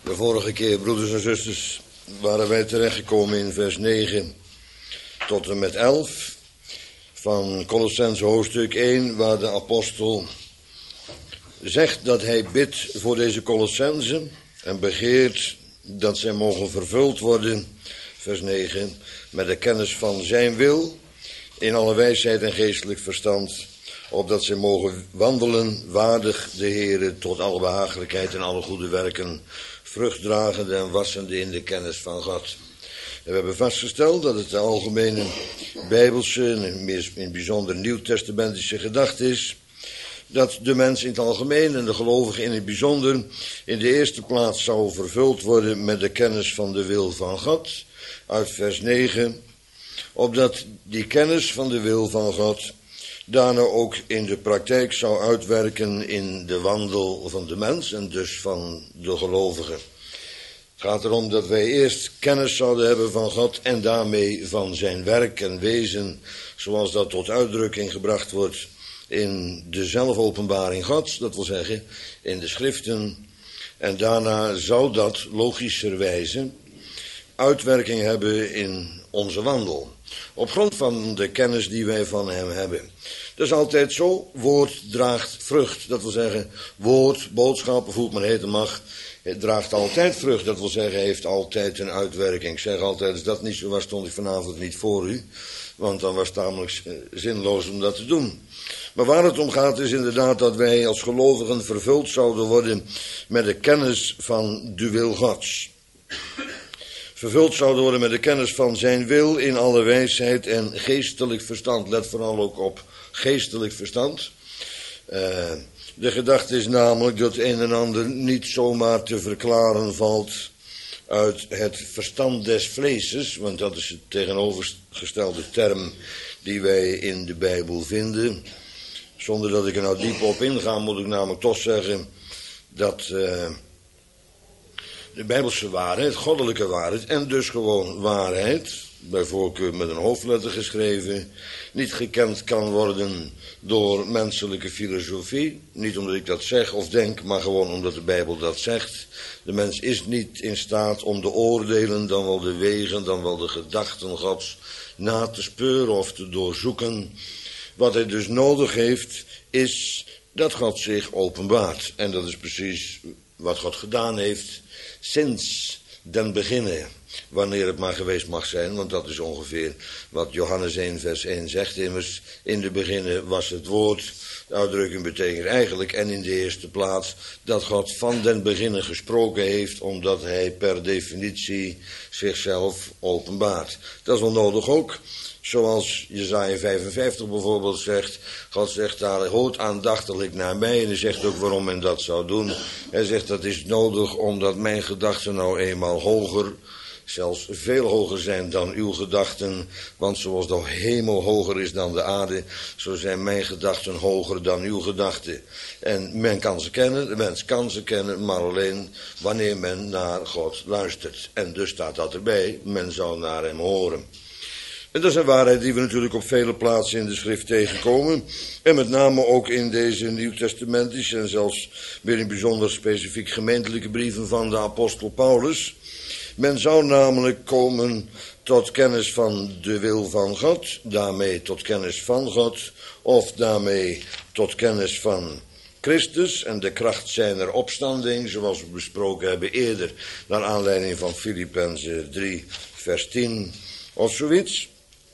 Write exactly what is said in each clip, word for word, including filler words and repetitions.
De vorige keer, broeders en zusters, waren wij terechtgekomen in vers negen tot en met elf van Kolossenzen hoofdstuk één, waar de apostel zegt dat hij bidt voor deze Kolossenzen en begeert dat zij mogen vervuld worden, vers negen, met de kennis van zijn wil, in alle wijsheid en geestelijk verstand, opdat zij mogen wandelen waardig de Heere tot alle behagelijkheid en alle goede werken, vruchtdragende en wassende in de kennis van God. En we hebben vastgesteld dat het de algemene bijbelse en meer in het bijzonder nieuwtestamentische gedachte is dat de mens in het algemeen en de gelovige in het bijzonder in de eerste plaats zou vervuld worden met de kennis van de wil van God, uit vers negen, opdat die kennis van de wil van God daarna ook in de praktijk zou uitwerken in de wandel van de mens en dus van de gelovige. Het gaat erom dat wij eerst kennis zouden hebben van God en daarmee van zijn werk en wezen, zoals dat tot uitdrukking gebracht wordt in de zelfopenbaring Gods, dat wil zeggen in de schriften. En daarna zou dat logischerwijze uitwerking hebben in onze wandel, op grond van de kennis die wij van hem hebben. Dat is altijd zo, woord draagt vrucht, dat wil zeggen woord, boodschap, of hoe het maar heten mag, het draagt altijd vrucht, dat wil zeggen heeft altijd een uitwerking. Ik zeg altijd, als dat niet zo was, stond ik vanavond niet voor u, want dan was het tamelijk zinloos om dat te doen. Maar waar het om gaat is inderdaad dat wij als gelovigen vervuld zouden worden met de kennis van de wil Gods. Vervuld zouden worden met de kennis van zijn wil in alle wijsheid en geestelijk verstand. Let vooral ook op geestelijk verstand. Uh, de gedachte is namelijk dat een en ander niet zomaar te verklaren valt uit het verstand des vleeses, want dat is het tegenovergestelde term die wij in de Bijbel vinden. Zonder dat ik er nou diep op inga, moet ik namelijk toch zeggen dat uh, de Bijbelse waarheid, goddelijke waarheid en dus gewoon waarheid, bij voorkeur met een hoofdletter geschreven, niet gekend kan worden door menselijke filosofie. Niet omdat ik dat zeg of denk, maar gewoon omdat de Bijbel dat zegt. De mens is niet in staat om de oordelen, dan wel de wegen, dan wel de gedachten Gods na te speuren of te doorzoeken. Wat hij dus nodig heeft, is dat God zich openbaart. En dat is precies wat God gedaan heeft sinds den beginne, wanneer het maar geweest mag zijn, want dat is ongeveer wat Johannes één vers één zegt immers, in de beginne was het woord. De uitdrukking betekent eigenlijk en in de eerste plaats dat God van den beginne gesproken heeft, omdat hij per definitie zichzelf openbaart. Dat is wel nodig ook. Zoals Jesaja vijfenvijftig bijvoorbeeld zegt, God zegt daar, hoort aandachtiglijk naar mij. En hij zegt ook waarom men dat zou doen. Hij zegt dat is nodig omdat mijn gedachten nou eenmaal hoger, zelfs veel hoger zijn dan uw gedachten. Want zoals de hemel hoger is dan de aarde, zo zijn mijn gedachten hoger dan uw gedachten. En men kan ze kennen, de mens kan ze kennen, maar alleen wanneer men naar God luistert. En dus staat dat erbij, men zou naar hem horen. En dat is een waarheid die we natuurlijk op vele plaatsen in de schrift tegenkomen. En met name ook in deze nieuwtestamentische en zelfs weer in bijzonder specifiek gemeentelijke brieven van de apostel Paulus. Men zou namelijk komen tot kennis van de wil van God, daarmee tot kennis van God, of daarmee tot kennis van Christus en de kracht zijner opstanding, zoals we besproken hebben eerder, naar aanleiding van Filippenzen drie vers tien of zoiets.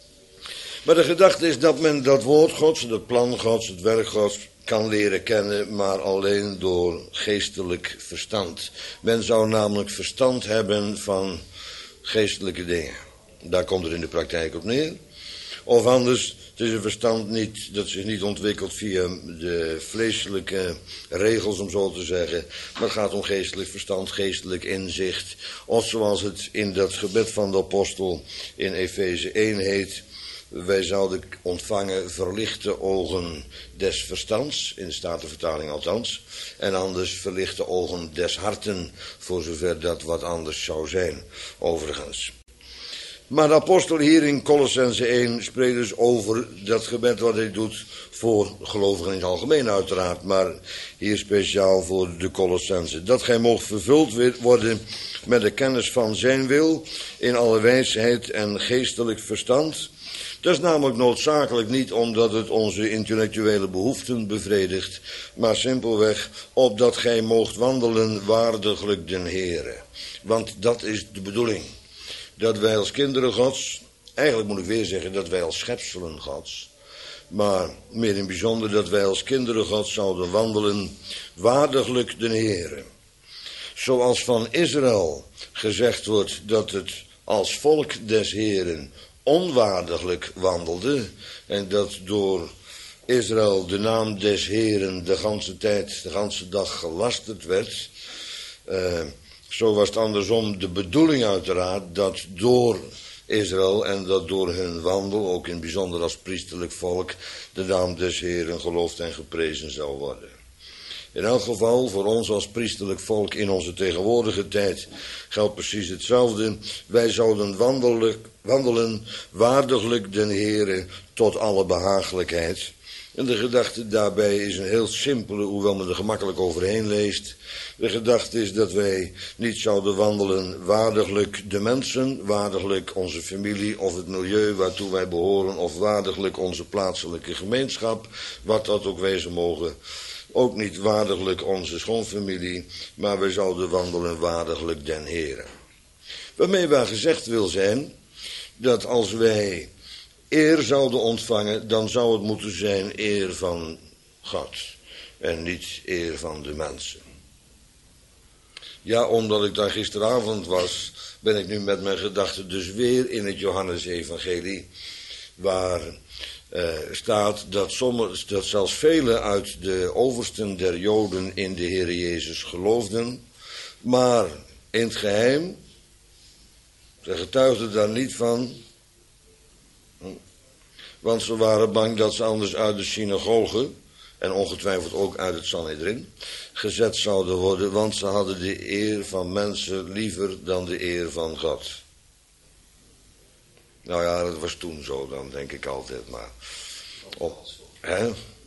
Maar de gedachte is dat men dat woord Gods, het plan Gods, het werk Gods kan leren kennen, maar alleen door geestelijk verstand. Men zou namelijk verstand hebben van geestelijke dingen. Daar komt het in de praktijk op neer. Of anders, het is een verstand niet, dat zich niet ontwikkelt via de vleeselijke regels, om zo te zeggen. Maar het gaat om geestelijk verstand, geestelijk inzicht. Of zoals het in dat gebed van de apostel in Efeze één heet, wij zouden ontvangen verlichte ogen des verstands, in de Statenvertaling althans, en anders verlichte ogen des harten, voor zover dat wat anders zou zijn, overigens. Maar de apostel hier in Colossense één spreekt dus over dat gebed wat hij doet voor gelovigen in het algemeen uiteraard, maar hier speciaal voor de Colossense. Dat gij moogt vervuld worden met de kennis van zijn wil in alle wijsheid en geestelijk verstand. Dat is namelijk noodzakelijk niet omdat het onze intellectuele behoeften bevredigt, maar simpelweg opdat gij moogt wandelen waardiglijk den Heere. Want dat is de bedoeling. Dat wij als kinderen Gods, eigenlijk moet ik weer zeggen dat wij als schepselen Gods, maar meer in het bijzonder dat wij als kinderen Gods zouden wandelen waardiglijk den Heere. Zoals van Israël gezegd wordt dat het als volk des Heeren onwaardiglijk wandelde en dat door Israël de naam des Heeren de ganse tijd, de ganse dag gelasterd werd. Uh, zo was het andersom de bedoeling uiteraard dat door Israël en dat door hun wandel, ook in het bijzonder als priesterlijk volk, de naam des Heeren geloofd en geprezen zou worden. In elk geval, voor ons als priesterlijk volk in onze tegenwoordige tijd geldt precies hetzelfde. Wij zouden wandelen, wandelen waardiglijk den Heere tot alle behagelijkheid. En de gedachte daarbij is een heel simpele, hoewel men er gemakkelijk overheen leest. De gedachte is dat wij niet zouden wandelen waardiglijk de mensen, waardiglijk onze familie of het milieu waartoe wij behoren, of waardiglijk onze plaatselijke gemeenschap, wat dat ook wezen mogen. Ook niet waardiglijk onze schoonfamilie, maar wij zouden wandelen waardiglijk den Heere. Waarmee waar gezegd wil zijn dat als wij eer zouden ontvangen, dan zou het moeten zijn eer van God en niet eer van de mensen. Ja, omdat ik daar gisteravond was, ben ik nu met mijn gedachten dus weer in het Johannesevangelie, waar uh, staat dat, sommige, dat zelfs velen uit de oversten der Joden in de Heere Jezus geloofden, maar in het geheim, ze getuigden daar niet van, want ze waren bang dat ze anders uit de synagoge, en ongetwijfeld ook uit het Sanhedrin, gezet zouden worden, want ze hadden de eer van mensen liever dan de eer van God. Nou ja, dat was toen zo, dan denk ik altijd, maar... Oh, hè?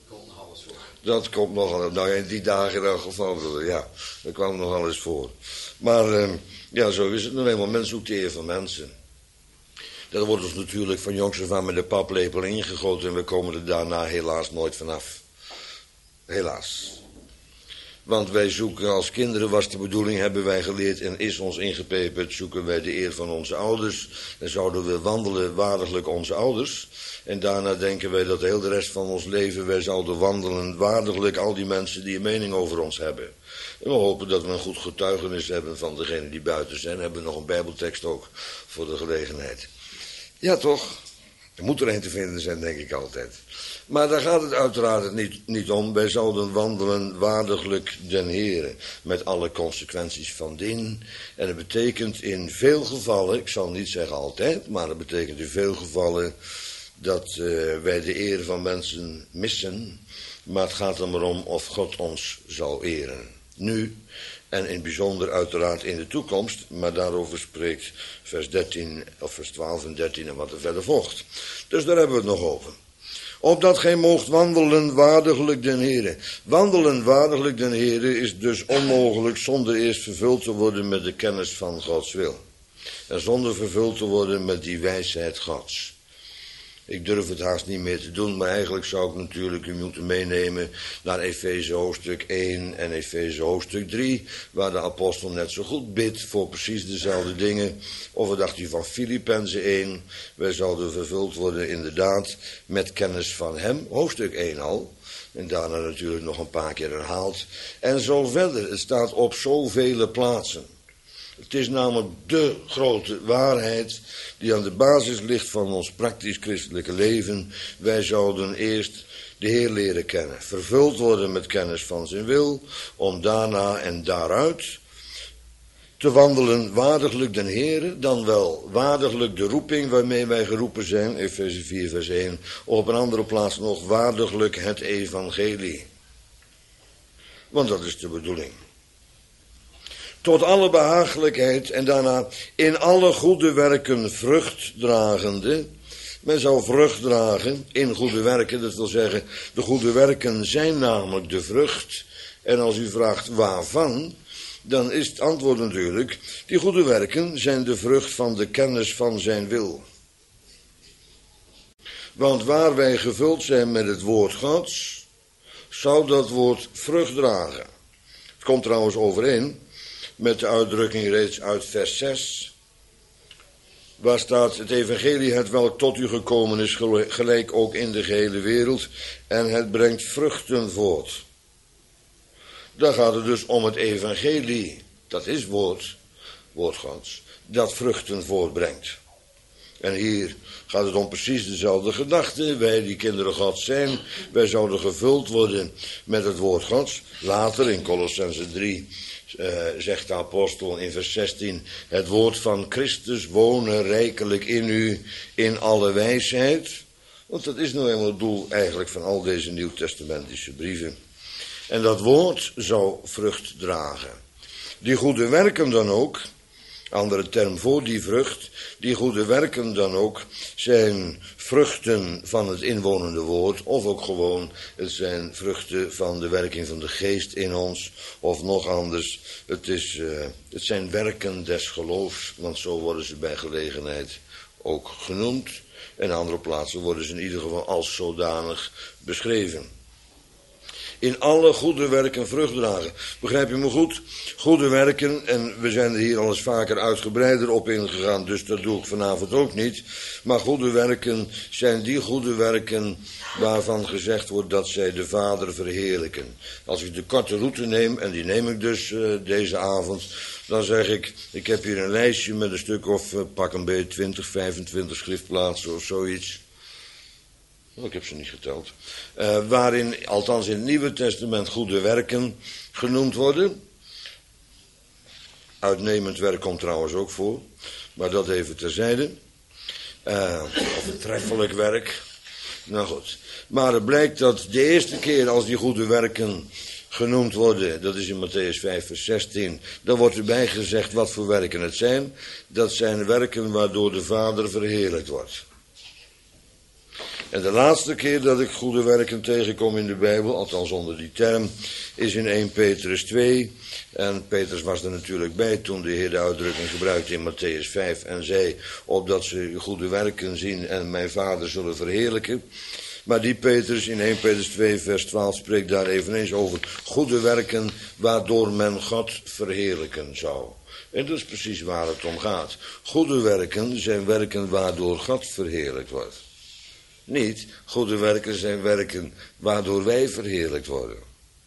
Dat komt nogal, nou in die dagen in elk geval, ja, dat kwam nogal eens voor. Maar, eh, ja, zo is het nou eenmaal, men zoekt de eer van mensen. Dat wordt ons natuurlijk van jongs af aan met de paplepel ingegoten en we komen er daarna helaas nooit vanaf. Helaas. Want wij zoeken als kinderen, was de bedoeling, hebben wij geleerd en is ons ingepeperd, zoeken wij de eer van onze ouders. Dan zouden we wandelen waardiglijk onze ouders. En daarna denken wij dat heel de rest van ons leven wij zouden wandelen waardiglijk al die mensen die een mening over ons hebben. En we hopen dat we een goed getuigenis hebben van degenen die buiten zijn. We hebben nog een bijbeltekst ook voor de gelegenheid. Ja toch? Er moet er een te vinden zijn, denk ik altijd. Maar daar gaat het uiteraard niet, niet om. Wij zouden wandelen waardiglijk den Heere, met alle consequenties van dien. En dat betekent in veel gevallen, ik zal niet zeggen altijd, maar dat betekent in veel gevallen dat uh, wij de eer van mensen missen. Maar het gaat er maar om of God ons zal eren. Nu en in het bijzonder uiteraard in de toekomst, maar daarover spreekt vers dertien of vers twaalf en dertien en wat er verder volgt. Dus daar hebben we het nog over. Opdat gij moogt wandelen waardiglijk den Heere. Wandelen waardiglijk den Heere is dus onmogelijk zonder eerst vervuld te worden met de kennis van Gods wil. En zonder vervuld te worden met die wijsheid Gods. Ik durf het haast niet meer te doen, maar eigenlijk zou ik natuurlijk u moeten meenemen naar Efeze hoofdstuk één en Efeze hoofdstuk drie, waar de apostel net zo goed bidt voor precies dezelfde dingen. Of wat dacht u van Filippenzen één, wij zouden vervuld worden inderdaad met kennis van hem, hoofdstuk één al. En daarna natuurlijk nog een paar keer herhaald. En zo verder, het staat op zoveel plaatsen. Het is namelijk de grote waarheid die aan de basis ligt van ons praktisch christelijke leven. Wij zouden eerst de Heer leren kennen, vervuld worden met kennis van zijn wil, om daarna en daaruit te wandelen waardiglijk den Heere, dan wel waardiglijk de roeping waarmee wij geroepen zijn, Efeze vier vers één, op een andere plaats nog waardiglijk het evangelie. Want dat is de bedoeling. tot alle behagelijkheid en daarna in alle goede werken vrucht dragende. Men zou vrucht dragen in goede werken, dat wil zeggen, de goede werken zijn namelijk de vrucht. En als u vraagt waarvan, dan is het antwoord natuurlijk, die goede werken zijn de vrucht van de kennis van zijn wil. Want waar wij gevuld zijn met het woord Gods, zou dat woord vrucht dragen. Het komt trouwens overeen met de uitdrukking reeds uit vers zes, waar staat: het evangelie het welk tot u gekomen is, gelijk ook in de gehele wereld, en het brengt vruchten voort. Dan gaat het dus om het evangelie, dat is woord, woord Gods, dat vruchten voortbrengt. En hier gaat het om precies dezelfde gedachte. Wij die kinderen Gods zijn, wij zouden gevuld worden met het woord Gods. Later in Kolossenzen drie uh, zegt de apostel in vers zestien, het woord van Christus wonen rijkelijk in u in alle wijsheid. Want dat is nou eenmaal het doel eigenlijk van al deze nieuwtestamentische brieven. En dat woord zou vrucht dragen. Die goede werken dan ook, andere term voor die vrucht, die goede werken dan ook zijn vruchten van het inwonende woord, of ook gewoon, het zijn vruchten van de werking van de geest in ons, of nog anders, het, is, uh, het zijn werken des geloofs, want zo worden ze bij gelegenheid ook genoemd. En andere plaatsen worden ze in ieder geval als zodanig beschreven. In alle goede werken vrucht dragen. Begrijp je me goed? Goede werken, en we zijn er hier al eens vaker uitgebreider op ingegaan, dus dat doe ik vanavond ook niet. Maar goede werken zijn die goede werken waarvan gezegd wordt dat zij de Vader verheerlijken. Als ik de korte route neem, en die neem ik dus uh, deze avond, dan zeg ik, ik heb hier een lijstje met een stuk of uh, pak een beetje twintig, vijfentwintig schriftplaatsen of zoiets. Oh, ik heb ze niet geteld. Uh, waarin, althans in het Nieuwe Testament, goede werken genoemd worden. Uitnemend werk komt trouwens ook voor, maar dat even terzijde. Uh, of een treffelijk werk. Nou goed. Maar het blijkt dat de eerste keer als die goede werken genoemd worden, dat is in Matthäus vijf vers zestien, dan wordt erbij gezegd wat voor werken het zijn. Dat zijn werken waardoor de Vader verheerlijkt wordt. En de laatste keer dat ik goede werken tegenkom in de Bijbel, althans onder die term, is in eerste Petrus twee. En Petrus was er natuurlijk bij toen de Heer de uitdrukking gebruikte in Matthäus vijf en zei, opdat ze uw goede werken zien en mijn Vader zullen verheerlijken. Maar die Petrus in eerste Petrus twee vers twaalf spreekt daar eveneens over goede werken waardoor men God verheerlijken zou. En dat is precies waar het om gaat. Goede werken zijn werken waardoor God verheerlijkt wordt. Niet, goede werken zijn werken waardoor wij verheerlijkt worden.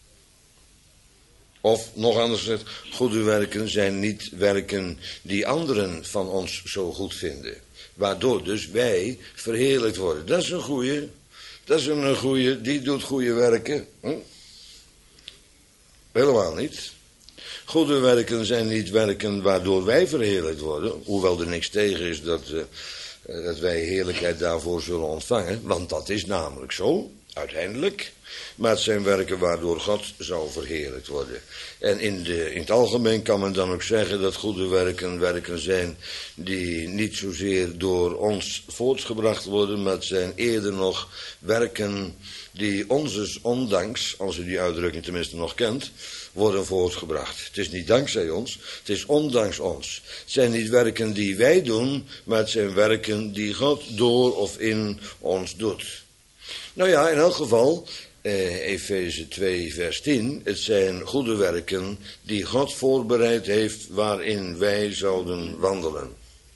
Of nog anders gezegd, goede werken zijn niet werken die anderen van ons zo goed vinden. Waardoor dus wij verheerlijkt worden. Dat is een goeie. Dat is een goeie, die doet goede werken. Hm? Helemaal niet. Goede werken zijn niet werken waardoor wij verheerlijkt worden. Hoewel er niks tegen is dat... Uh, dat wij heerlijkheid daarvoor zullen ontvangen, want dat is namelijk zo, uiteindelijk. Maar het zijn werken waardoor God zou verheerlijkt worden. En in, de, in het algemeen kan men dan ook zeggen dat goede werken werken zijn die niet zozeer door ons voortgebracht worden, maar het zijn eerder nog werken die onzes ondanks, als u die uitdrukking tenminste nog kent, worden voortgebracht. Het is niet dankzij ons, het is ondanks ons. Het zijn niet werken die wij doen, maar het zijn werken die God door of in ons doet. Nou ja, in elk geval, eh, Efeze twee vers tien, het zijn goede werken die God voorbereid heeft waarin wij zouden wandelen.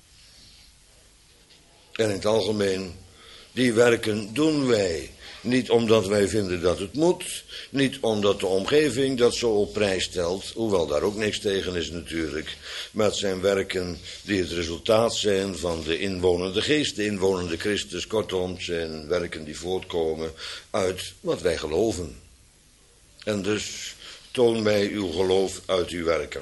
En in het algemeen, die werken doen wij. Niet omdat wij vinden dat het moet, niet omdat de omgeving dat zo op prijs stelt, hoewel daar ook niks tegen is natuurlijk. Maar het zijn werken die het resultaat zijn van de inwonende geest, de inwonende Christus. Kortom, het zijn werken die voortkomen uit wat wij geloven. En dus toon mij uw geloof uit uw werken.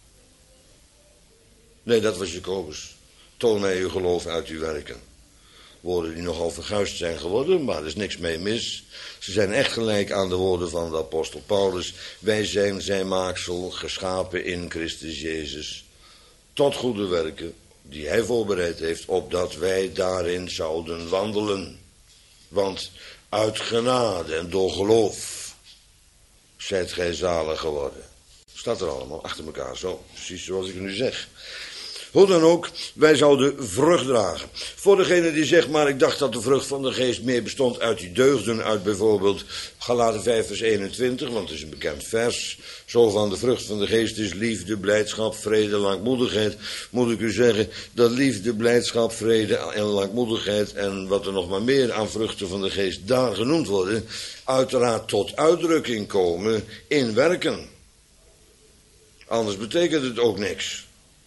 Nee, dat was Jacobus. Toon mij uw geloof uit uw werken. Woorden die nogal verguisd zijn geworden, maar er is niks mee mis. Ze zijn echt gelijk aan de woorden van de apostel Paulus. Wij zijn zijn maaksel, geschapen in Christus Jezus, tot goede werken, die hij voorbereid heeft, opdat wij daarin zouden wandelen. Want uit genade en door geloof zijt gij zalig geworden. Staat er allemaal achter elkaar, zo, precies zoals ik het nu zeg. Hoe dan ook, wij zouden vrucht dragen. Voor degene die zegt, maar ik dacht dat de vrucht van de geest meer bestond uit die deugden, uit bijvoorbeeld Galaten vijf vers eenentwintig, want het is een bekend vers. Zo van de vrucht van de geest is liefde, blijdschap, vrede, langmoedigheid. Moet ik u zeggen dat liefde, blijdschap, vrede en langmoedigheid en wat er nog maar meer aan vruchten van de geest daar genoemd worden, uiteraard tot uitdrukking komen in werken. Anders betekent het ook niks.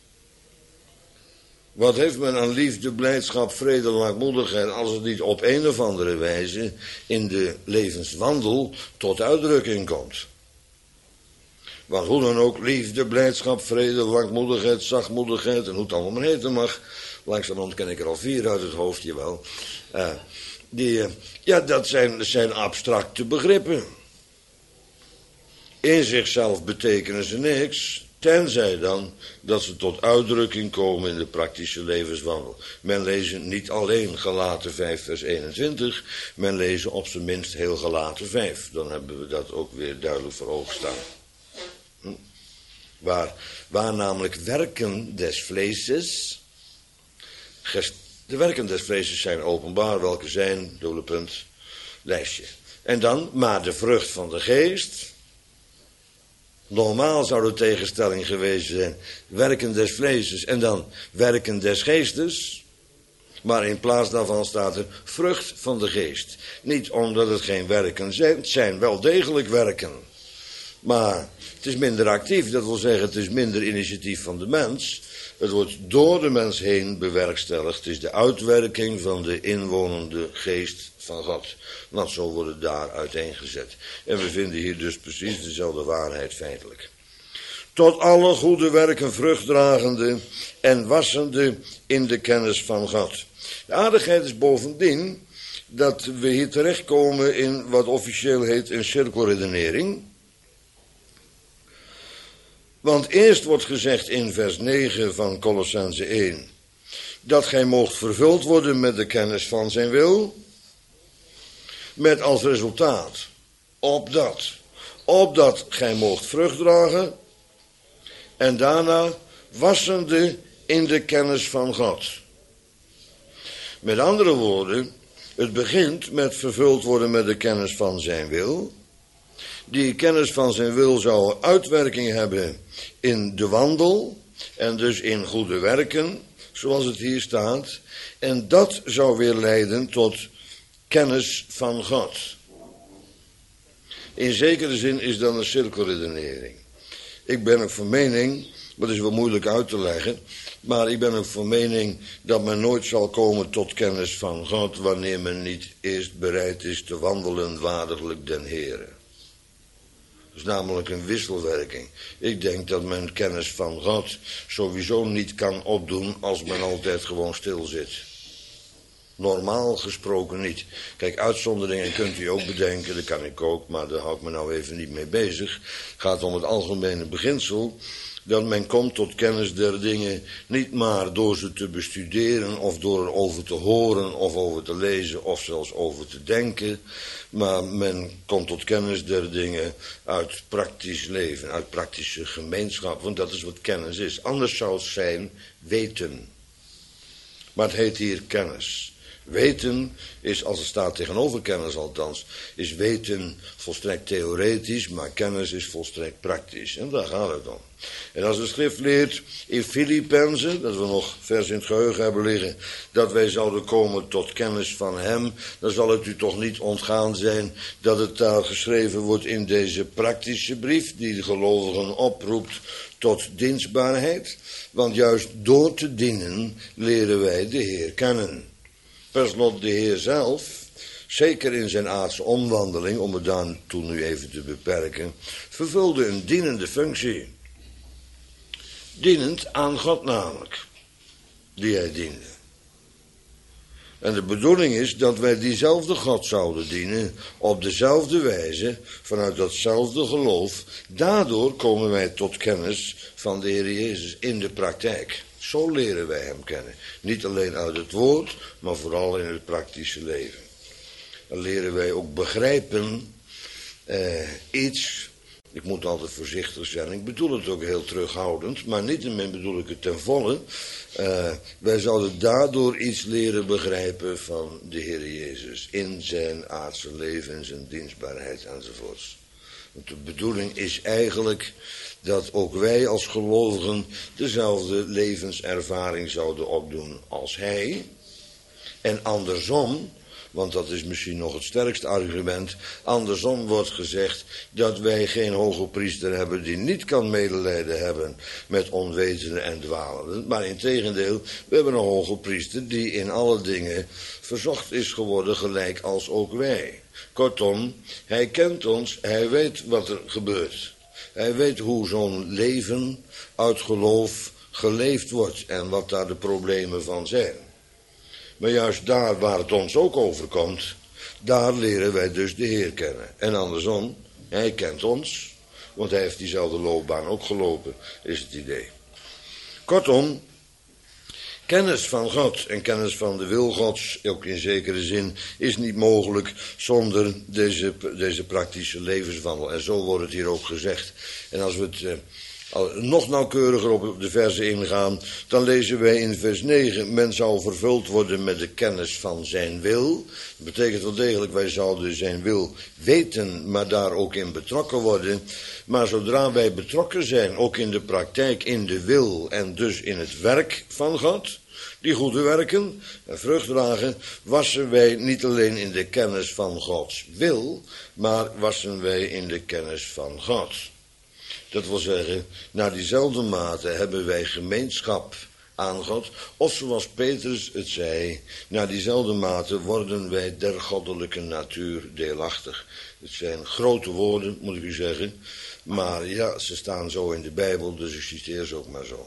Wat heeft men aan liefde, blijdschap, vrede, langmoedigheid, als het niet op een of andere wijze in de levenswandel tot uitdrukking komt? Want hoe dan ook, liefde, blijdschap, vrede, langmoedigheid, zachtmoedigheid en hoe het allemaal maar heten mag. Langzamerhand ken ik er al vier uit het hoofd, jawel. Uh, die, uh, ja, dat zijn, dat zijn abstracte begrippen. In zichzelf betekenen ze niks. Tenzij dan dat ze tot uitdrukking komen in de praktische levenswandel. Men leest niet alleen Galaten vijf vers eenentwintig, men leest op zijn minst heel Galaten vijf. Dan hebben we dat ook weer duidelijk voor ogen staan. Hm? Waar, waar namelijk werken des vleeses, de werken des vleeses zijn openbaar, welke zijn, dubbele punt, lijstje. En dan, maar de vrucht van de geest. Normaal zou de tegenstelling geweest zijn, werken des vleeses en dan werken des geestes. Maar in plaats daarvan staat er vrucht van de geest. Niet omdat het geen werken zijn, het zijn wel degelijk werken. Maar het is minder actief, dat wil zeggen het is minder initiatief van de mens. Het wordt door de mens heen bewerkstelligd. Het is de uitwerking van de inwonende geest van God. Want zo wordt het daar uiteengezet. En we vinden hier dus precies dezelfde waarheid feitelijk. Tot alle goede werken vruchtdragende en wassende in de kennis van God. De aardigheid is bovendien dat we hier terechtkomen in wat officieel heet een cirkelredenering. Want eerst wordt gezegd in vers negen van Kolossenzen één, dat gij moogt vervuld worden met de kennis van zijn wil, met als resultaat, opdat, opdat gij moogt vrucht dragen, en daarna wassende in de kennis van God. Met andere woorden, het begint met vervuld worden met de kennis van zijn wil. Die kennis van zijn wil zou uitwerking hebben in de wandel en dus in goede werken, zoals het hier staat. En dat zou weer leiden tot kennis van God. In zekere zin is dat een cirkelredenering. Ik ben ook van mening, dat is wel moeilijk uit te leggen, maar ik ben ook van mening dat men nooit zal komen tot kennis van God wanneer men niet eerst bereid is te wandelen waardiglijk den Heere. Dat is namelijk een wisselwerking. Ik denk dat men kennis van God sowieso niet kan opdoen als men altijd gewoon stil zit. Normaal gesproken niet. Kijk, uitzonderingen kunt u ook bedenken, dat kan ik ook, maar daar hou ik me nou even niet mee bezig. Het gaat om het algemene beginsel, dat men komt tot kennis der dingen niet maar door ze te bestuderen of door erover te horen of over te lezen of zelfs over te denken, maar men komt tot kennis der dingen uit praktisch leven, uit praktische gemeenschap, want dat is wat kennis is. Anders zou het zijn weten. Maar het heet hier kennis. Weten is, als het staat tegenover kennis althans, is weten volstrekt theoretisch, maar kennis is volstrekt praktisch. En daar gaat het om. En als de schrift leert in Filippenzen, dat we nog vers in het geheugen hebben liggen, dat wij zouden komen tot kennis van hem, dan zal het u toch niet ontgaan zijn dat het daar geschreven wordt in deze praktische brief, die de gelovigen oproept tot dienstbaarheid. Want juist door te dienen leren wij de Heer kennen. Per slot de Heer zelf, zeker in zijn aardse omwandeling, om het daartoe nu even te beperken, vervulde een dienende functie. Dienend aan God namelijk, die hij diende. En de bedoeling is dat wij diezelfde God zouden dienen, op dezelfde wijze, vanuit datzelfde geloof. Daardoor komen wij tot kennis van de Heer Jezus in de praktijk. Zo leren wij hem kennen. Niet alleen uit het woord, maar vooral in het praktische leven. Dan leren wij ook begrijpen eh, iets. Ik moet altijd voorzichtig zijn. Ik bedoel het ook heel terughoudend, maar niettemin bedoel ik het ten volle. Uh, wij zouden daardoor iets leren begrijpen van de Heer Jezus. In zijn aardse leven, in zijn dienstbaarheid enzovoorts. Want de bedoeling is eigenlijk dat ook wij als gelovigen dezelfde levenservaring zouden opdoen als hij. En andersom, want dat is misschien nog het sterkste argument, andersom wordt gezegd dat wij geen hoge priester hebben die niet kan medelijden hebben met onwetenden en dwalenden. Maar integendeel, we hebben een hoge priester die in alle dingen verzocht is geworden, gelijk als ook wij. Kortom, hij kent ons, hij weet wat er gebeurt. Hij weet hoe zo'n leven uit geloof geleefd wordt en wat daar de problemen van zijn. Maar juist daar waar het ons ook overkomt, daar leren wij dus de Heer kennen. En andersom, hij kent ons, want hij heeft diezelfde loopbaan ook gelopen, is het idee. Kortom, kennis van God en kennis van de wil Gods, ook in zekere zin, is niet mogelijk zonder deze, deze praktische levenswandel. En zo wordt het hier ook gezegd. En als we het eh, nog nauwkeuriger op de versen ingaan, dan lezen wij in vers negen, men zou vervuld worden met de kennis van zijn wil. Dat betekent wel degelijk, wij zouden zijn wil weten, maar daar ook in betrokken worden. Maar zodra wij betrokken zijn, ook in de praktijk, in de wil en dus in het werk van God, die goede werken en vrucht dragen, wassen wij niet alleen in de kennis van Gods wil, maar wassen wij in de kennis van God. Dat wil zeggen, naar diezelfde mate hebben wij gemeenschap aan God, of zoals Petrus het zei, naar diezelfde mate worden wij der goddelijke natuur deelachtig. Het zijn grote woorden, moet ik u zeggen, maar ja, ze staan zo in de Bijbel, dus ik citeer ze ook maar zo.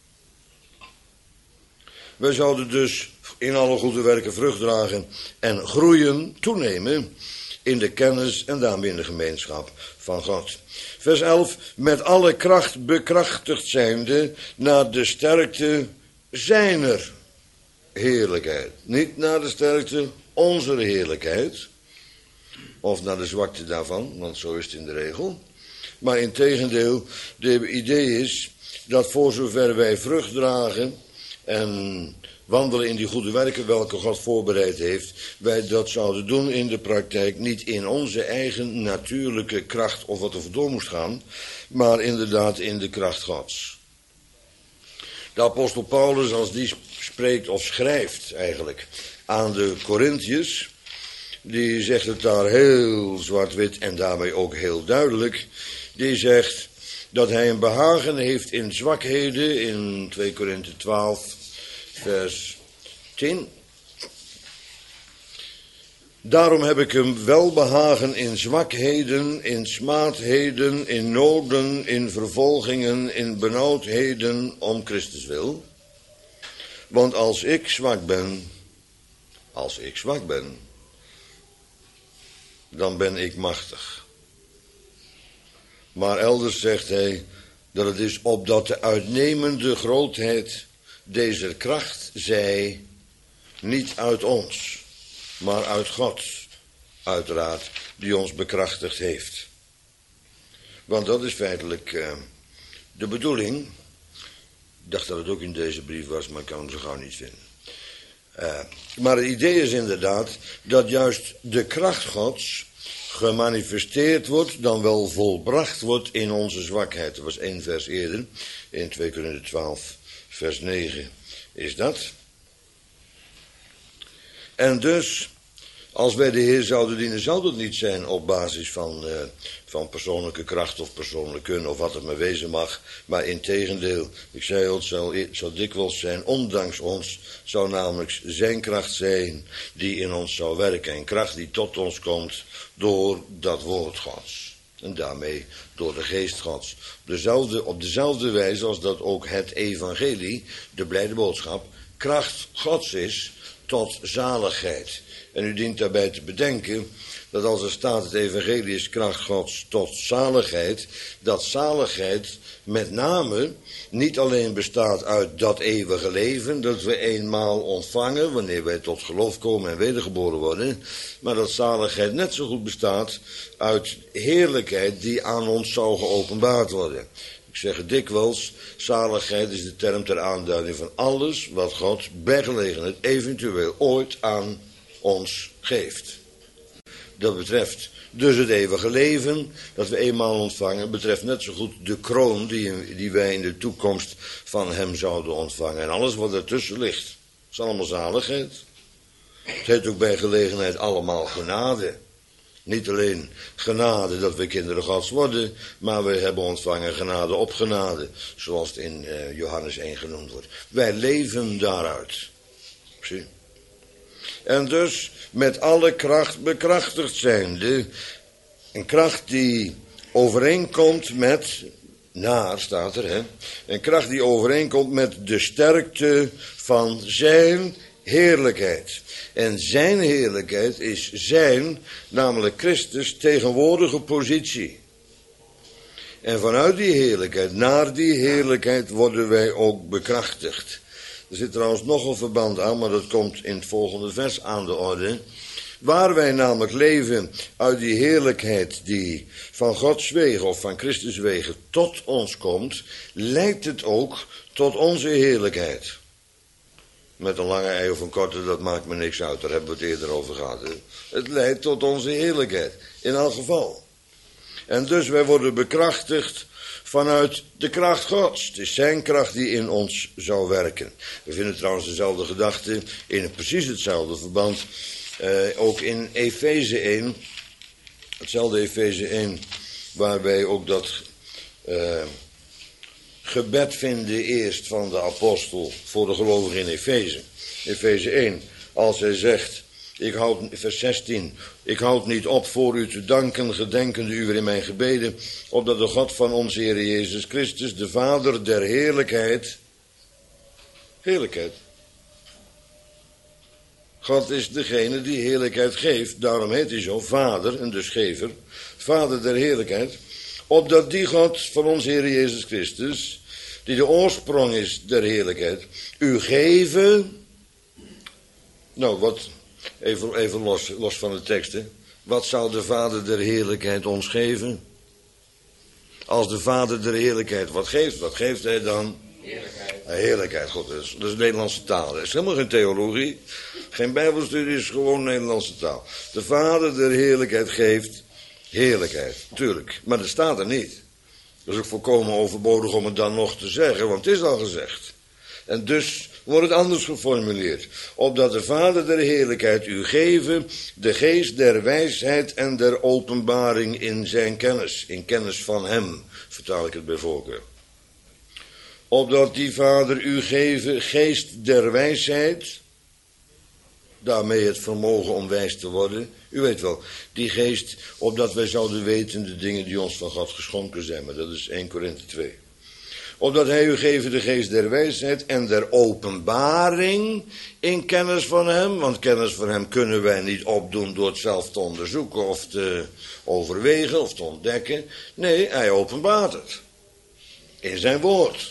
Wij zouden dus in alle goede werken vrucht dragen en groeien, toenemen in de kennis en daarmee in de gemeenschap van God. Vers elf, met alle kracht bekrachtigd zijnde naar de sterkte zijner heerlijkheid. Niet naar de sterkte onze heerlijkheid, of naar de zwakte daarvan, want zo is het in de regel. Maar integendeel, de idee is dat voor zover wij vrucht dragen en wandelen in die goede werken welke God voorbereid heeft, wij dat zouden doen in de praktijk, niet in onze eigen natuurlijke kracht of wat er door moest gaan, maar inderdaad in de kracht Gods. De apostel Paulus, als die spreekt of schrijft eigenlijk aan de Korintiërs, die zegt het daar heel zwart-wit en daarmee ook heel duidelijk, die zegt dat hij een behagen heeft in zwakheden, in twee Korinthe twaalf, vers tien. Daarom heb ik hem welbehagen in zwakheden, in smaadheden, in noden, in vervolgingen, in benauwdheden om Christus wil. Want als ik zwak ben, als ik zwak ben, dan ben ik machtig. Maar elders zegt hij dat het is opdat de uitnemende grootheid deze kracht zij niet uit ons, maar uit God, uiteraard, die ons bekrachtigd heeft. Want dat is feitelijk uh, de bedoeling. Ik dacht dat het ook in deze brief was, maar ik kan hem zo gauw niet vinden. Uh, maar het idee is inderdaad dat juist de kracht Gods gemanifesteerd wordt, dan wel volbracht wordt in onze zwakheid. Dat was één vers eerder, in twee Korinthe twaalf, vers negen is dat. En dus, als wij de Heer zouden dienen, zou het niet zijn op basis van, uh, van persoonlijke kracht of persoonlijke kunde of wat het maar wezen mag. Maar integendeel, ik zei al, het zou, het zou dikwijls zijn, ondanks ons zou namelijk zijn kracht zijn die in ons zou werken. En kracht die tot ons komt door dat woord Gods. En daarmee door de geest Gods. Op dezelfde, op dezelfde wijze als dat ook het evangelie, de blijde boodschap, kracht Gods is, tot zaligheid. En u dient daarbij te bedenken dat als er staat het evangelie is kracht Gods tot zaligheid, dat zaligheid met name niet alleen bestaat uit dat eeuwige leven dat we eenmaal ontvangen wanneer wij tot geloof komen en wedergeboren worden, maar dat zaligheid net zo goed bestaat uit heerlijkheid die aan ons zou geopenbaard worden. Ik zeg het dikwijls, zaligheid is de term ter aanduiding van alles wat God bij gelegenheid eventueel ooit aan ons geeft. Dat betreft dus het eeuwige leven dat we eenmaal ontvangen, betreft net zo goed de kroon die, die wij in de toekomst van hem zouden ontvangen. En alles wat ertussen ligt, is allemaal zaligheid. Het heet ook bij gelegenheid allemaal genade. Niet alleen genade dat we kinderen Gods worden, maar we hebben ontvangen genade op genade, zoals het in uh, Johannes één genoemd wordt. Wij leven daaruit. Zie. En dus met alle kracht bekrachtigd zijnde, een kracht die overeenkomt met, naar staat er, hè, een kracht die overeenkomt met de sterkte van zijn heerlijkheid. En zijn heerlijkheid is zijn, namelijk Christus, tegenwoordige positie. En vanuit die heerlijkheid, naar die heerlijkheid worden wij ook bekrachtigd. Er zit trouwens nog een verband aan, maar dat komt in het volgende vers aan de orde. Waar wij namelijk leven uit die heerlijkheid die van Gods wegen of van Christus wegen tot ons komt, leidt het ook tot onze heerlijkheid. Met een lange ei of een korte, dat maakt me niks uit, daar hebben we het eerder over gehad. Hè? Het leidt tot onze heerlijkheid, in elk geval. En dus wij worden bekrachtigd vanuit de kracht Gods. Het is zijn kracht die in ons zou werken. We vinden trouwens dezelfde gedachte in precies hetzelfde verband. Uh, ook in Efeze één. Hetzelfde Efeze één. Waarbij ook dat uh, gebed vinden eerst van de apostel voor de gelovigen in Efeze. Efeze één. Als hij zegt, ik houd, vers zestien, ik houd niet op voor u te danken, gedenkende u weer in mijn gebeden, opdat de God van onze Heer Jezus Christus, de Vader der heerlijkheid, heerlijkheid. God is degene die heerlijkheid geeft, daarom heet hij zo, Vader, en dus gever, Vader der heerlijkheid, opdat die God van onze Heer Jezus Christus, die de oorsprong is der heerlijkheid, u geven, nou wat... Even, even los, los van de teksten. Wat zou de Vader der heerlijkheid ons geven? Als de Vader der heerlijkheid wat geeft, wat geeft hij dan? Heerlijkheid. Heerlijkheid, God, dat is, dat is Nederlandse taal. Dat is helemaal geen theologie. Geen bijbelstudie, is gewoon Nederlandse taal. De Vader der heerlijkheid geeft heerlijkheid. Tuurlijk, maar dat staat er niet. Dat is ook volkomen overbodig om het dan nog te zeggen, want het is al gezegd. En dus wordt het anders geformuleerd. Opdat de Vader der heerlijkheid u geven, de geest der wijsheid en der openbaring in zijn kennis. In kennis van hem, vertaal ik het bij voorkeur. Opdat die Vader u geven, geest der wijsheid, daarmee het vermogen om wijs te worden. U weet wel, die geest, opdat wij zouden weten de dingen die ons van God geschonken zijn. Maar dat is eerste Korinthe twee. Opdat hij u geven de geest der wijsheid en der openbaring in kennis van hem. Want kennis van hem kunnen wij niet opdoen door het zelf te onderzoeken of te overwegen of te ontdekken. Nee, hij openbaart het. In zijn woord.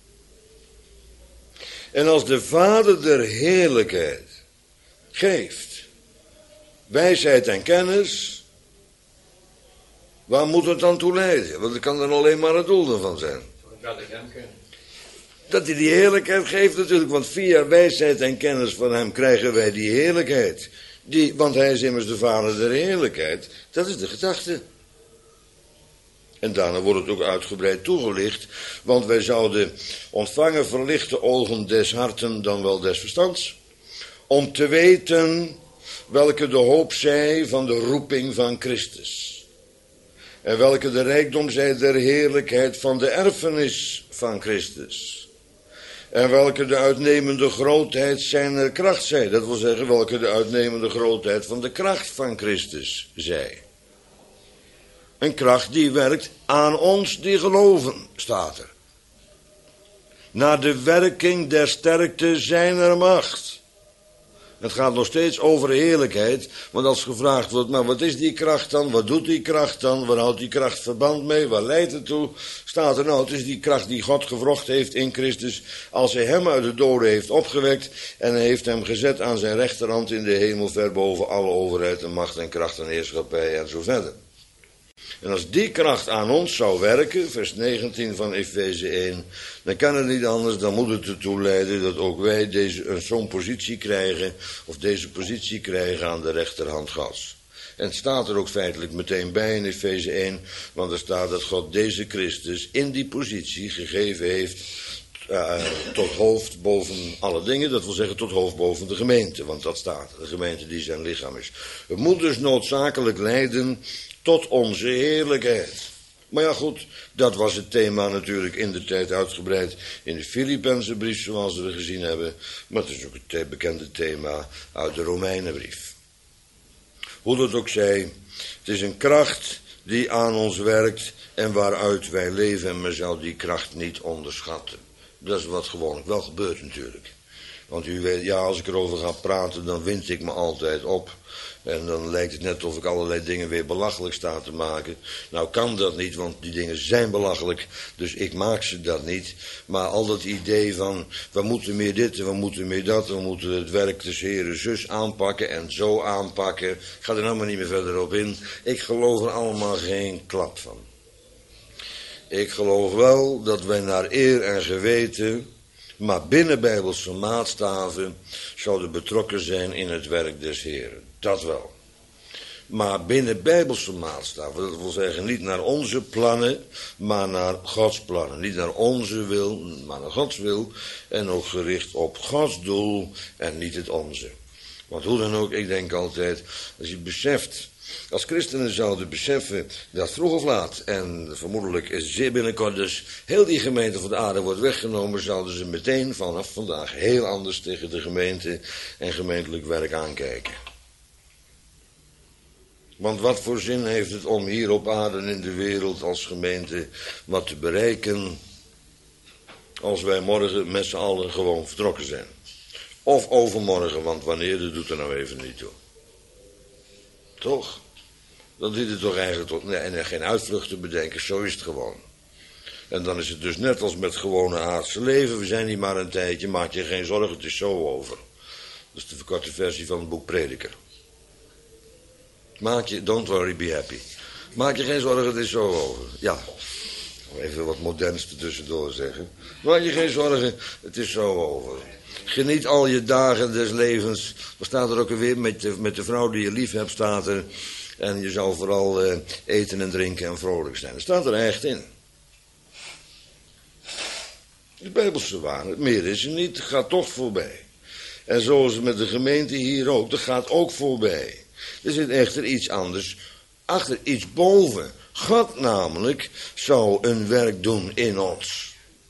En als de Vader der heerlijkheid geeft wijsheid en kennis, waar moet het dan toe leiden? Want het kan dan alleen maar het doel ervan zijn. Dat ik hem ken. Dat hij die heerlijkheid geeft natuurlijk, want via wijsheid en kennis van hem krijgen wij die heerlijkheid. Die, want hij is immers de Vader der heerlijkheid. Dat is de gedachte. En daarna wordt het ook uitgebreid toegelicht, want wij zouden ontvangen verlichte ogen des harten dan wel des verstands, om te weten welke de hoop zij van de roeping van Christus. En welke de rijkdom zij der heerlijkheid van de erfenis van Christus. En welke de uitnemende grootheid zijner kracht zij. Dat wil zeggen, welke de uitnemende grootheid van de kracht van Christus zij. Een kracht die werkt aan ons die geloven, staat er. Naar de werking der sterkte zijner macht. Het gaat nog steeds over heerlijkheid, want als gevraagd wordt, maar wat is die kracht dan? Wat doet die kracht dan? Waar houdt die kracht verband mee? Waar leidt het toe? Staat er nou, het is die kracht die God gewrocht heeft in Christus, als hij hem uit de doden heeft opgewekt en hij heeft hem gezet aan zijn rechterhand in de hemel, ver boven alle overheid en macht en kracht en heerschappij en zo verder. En als die kracht aan ons zou werken, vers negentien van Efeze één, dan kan het niet anders, dan moet het ertoe leiden dat ook wij deze, zo'n positie krijgen, of deze positie krijgen aan de rechterhand Gods. En het staat er ook feitelijk meteen bij in Efeze één, want er staat dat God deze Christus in die positie gegeven heeft uh, tot hoofd boven alle dingen, dat wil zeggen tot hoofd boven de gemeente, want dat staat, de gemeente die zijn lichaam is. Het moet dus noodzakelijk leiden tot onze heerlijkheid. Maar ja goed, dat was het thema natuurlijk in de tijd uitgebreid in de Filippenzenbrief zoals we gezien hebben. Maar het is ook het bekende thema uit de Romeinenbrief. Hoe dat ook zij, het is een kracht die aan ons werkt en waaruit wij leven en men zou die kracht niet onderschatten. Dat is wat gewoonlijk wel gebeurt natuurlijk. Want u weet, ja, als ik erover ga praten, dan wind ik me altijd op. En dan lijkt het net of ik allerlei dingen weer belachelijk sta te maken. Nou kan dat niet, want die dingen zijn belachelijk. Dus ik maak ze dat niet. Maar al dat idee van, we moeten meer dit en we moeten meer dat. We moeten het werk des Heren zus aanpakken en zo aanpakken. Ik ga er nou maar niet meer verder op in. Ik geloof er allemaal geen klap van. Ik geloof wel dat wij naar eer en geweten, maar binnen Bijbelse maatstaven, zouden betrokken zijn in het werk des Heren. Dat wel. Maar binnen Bijbelse maatstaven, dat wil zeggen niet naar onze plannen, maar naar Gods plannen. Niet naar onze wil, maar naar Gods wil. En ook gericht op Gods doel en niet het onze. Want hoe dan ook, ik denk altijd, als je beseft, als christenen zouden beseffen dat vroeg of laat, en vermoedelijk is zeer binnenkort dus, heel die gemeente van de aarde wordt weggenomen, zouden ze meteen vanaf vandaag heel anders tegen de gemeente en gemeentelijk werk aankijken. Want wat voor zin heeft het om hier op aarde en in de wereld als gemeente wat te bereiken, als wij morgen met z'n allen gewoon vertrokken zijn. Of overmorgen, want wanneer, dat doet er nou even niet toe. Toch? Dan zit het toch eigenlijk tot, nee, en geen uitvluchten bedenken, zo is het gewoon. En dan is het dus net als met gewone aardse leven, we zijn hier maar een tijdje, maak je geen zorgen, het is zo over. Dat is de verkorte versie van het boek Prediker. Maak je, don't worry, be happy. Maak je geen zorgen, het is zo over. Ja, even wat moderns ertussendoor zeggen. Maak je geen zorgen, het is zo over. Geniet al je dagen des levens. Wat staat er ook alweer met de, met de vrouw die je lief hebt, staat er. En je zal vooral uh, eten en drinken en vrolijk zijn. Dat staat er echt in. De Bijbelse waarheid, meer is er niet, het gaat toch voorbij. En zoals met de gemeente hier ook, dat gaat ook voorbij. Er zit echter iets anders achter, iets boven. God namelijk zou een werk doen in ons.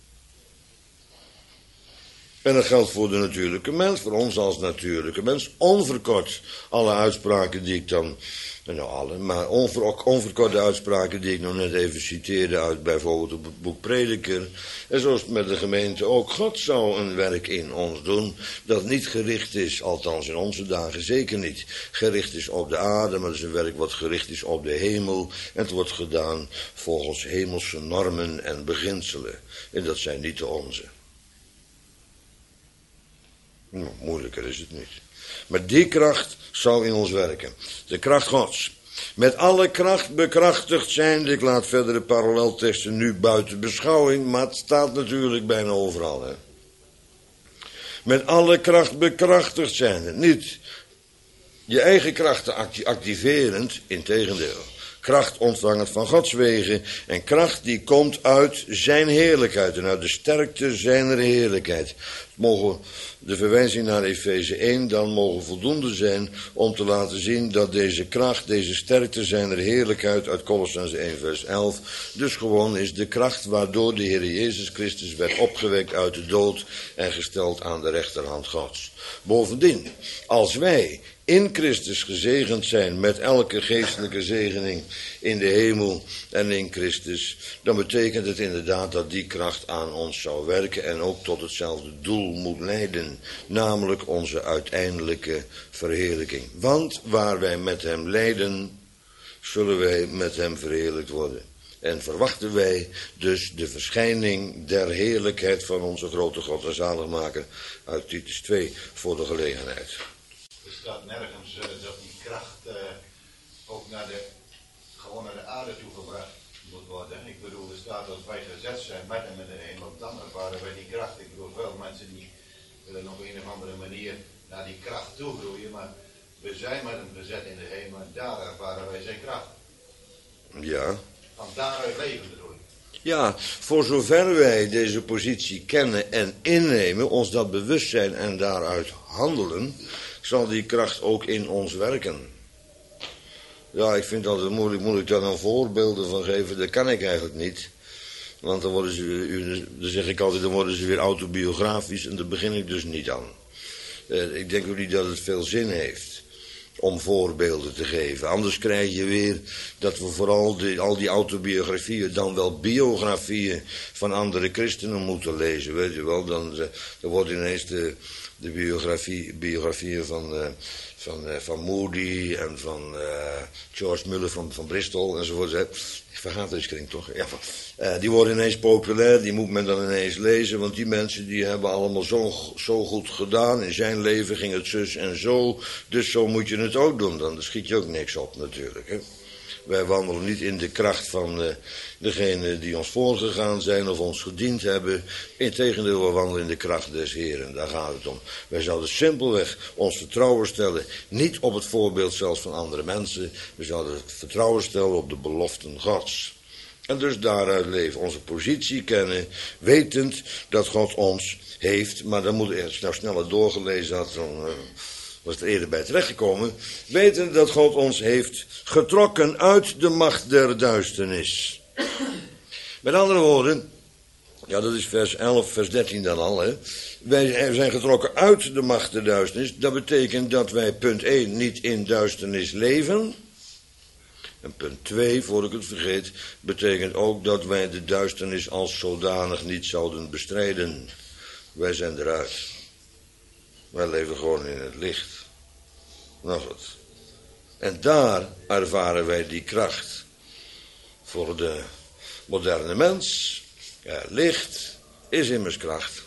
En dat geldt voor de natuurlijke mens, voor ons als natuurlijke mens. Onverkort alle uitspraken die ik dan, nou alle, maar onver, onverkorte uitspraken die ik nog net even citeerde uit bijvoorbeeld het boek Prediker. En zoals met de gemeente ook, God zou een werk in ons doen dat niet gericht is, althans in onze dagen zeker niet, gericht is op de aarde, maar het is een werk wat gericht is op de hemel. En het wordt gedaan volgens hemelse normen en beginselen. En dat zijn niet de onze. Nou, moeilijker is het niet. Maar die kracht zou in ons werken. De kracht Gods. Met alle kracht bekrachtigd zijnde. Ik laat verder de parallelteksten nu buiten beschouwing. Maar het staat natuurlijk bijna overal. Hè? Met alle kracht bekrachtigd zijnde. Niet je eigen krachten activerend. Integendeel. Kracht ontvangend van Gods wegen. En kracht die komt uit zijn heerlijkheid. En uit de sterkte zijner heerlijkheid. Mogen de verwijzing naar Efeze één dan mogen voldoende zijn om te laten zien dat deze kracht, deze sterkte zijner heerlijkheid uit Kolossenzen één vers elf, dus gewoon is de kracht waardoor de Heer Jezus Christus werd opgewekt uit de dood en gesteld aan de rechterhand Gods. Bovendien, als wij in Christus gezegend zijn met elke geestelijke zegening in de hemel en in Christus, dan betekent het inderdaad dat die kracht aan ons zou werken en ook tot hetzelfde doel moet leiden, namelijk onze uiteindelijke verheerlijking. Want waar wij met hem lijden, zullen wij met hem verheerlijkt worden. En verwachten wij dus de verschijning der heerlijkheid van onze grote God en zaligmaker uit Titus twee voor de gelegenheid. Er staat nergens uh, dat die kracht uh, ook naar de, gewoon naar de aarde toe gebracht moet worden. Ik bedoel, er staat dat wij gezet zijn met hem in de hemel, dan ervaren wij die kracht. Ik bedoel, veel mensen die willen op een of andere manier naar die kracht toe groeien, maar we zijn met hem gezet in de hemel en daar ervaren wij zijn kracht. Ja. Van daaruit leven bedoel ik. Ja, voor zover wij deze positie kennen en innemen, ons dat bewust zijn en daaruit handelen, zal die kracht ook in ons werken. Ja, ik vind dat moeilijk, moet ik daar dan voorbeelden van geven? Dat kan ik eigenlijk niet. Want dan worden ze, dan zeg ik altijd, dan worden ze weer autobiografisch en daar begin ik dus niet aan. Uh, ik denk ook niet dat het veel zin heeft om voorbeelden te geven. Anders krijg je weer dat we vooral die, al die autobiografieën, dan wel biografieën van andere christenen moeten lezen. Weet je wel, dan, dan wordt ineens de, de biografie, biografieën van, uh, van, uh, van Moody en van uh, George Muller van, van Bristol enzovoort. Ik vergaat deze kring toch? Ja, uh, die worden ineens populair, die moet men dan ineens lezen, want die mensen die hebben allemaal zo, zo goed gedaan. In zijn leven ging het zus en zo, dus zo moet je het ook doen. Dan schiet je ook niks op natuurlijk. Hè? Wij wandelen niet in de kracht van uh, degene die ons voorgegaan zijn of ons gediend hebben. Integendeel, we wandelen in de kracht des Heeren. Daar gaat het om. Wij zouden simpelweg ons vertrouwen stellen, niet op het voorbeeld zelfs van andere mensen. We zouden het vertrouwen stellen op de beloften Gods. En dus daaruit leven, onze positie kennen, wetend dat God ons heeft. Maar dan moet ik nou sneller doorgelezen had, dan uh, was het er eerder bij terechtgekomen. Wetend dat God ons heeft getrokken uit de macht der duisternis. Met andere woorden, ja, dat is vers elf, vers dertien dan al, hè. Wij zijn getrokken uit de macht der duisternis. Dat betekent dat wij, punt één, niet in duisternis leven. En punt twee, voor ik het vergeet, betekent ook dat wij de duisternis als zodanig niet zouden bestrijden. Wij zijn eruit. Wij leven gewoon in het licht. Nou goed. En daar ervaren wij die kracht. Voor de moderne mens, ja, licht is immers kracht.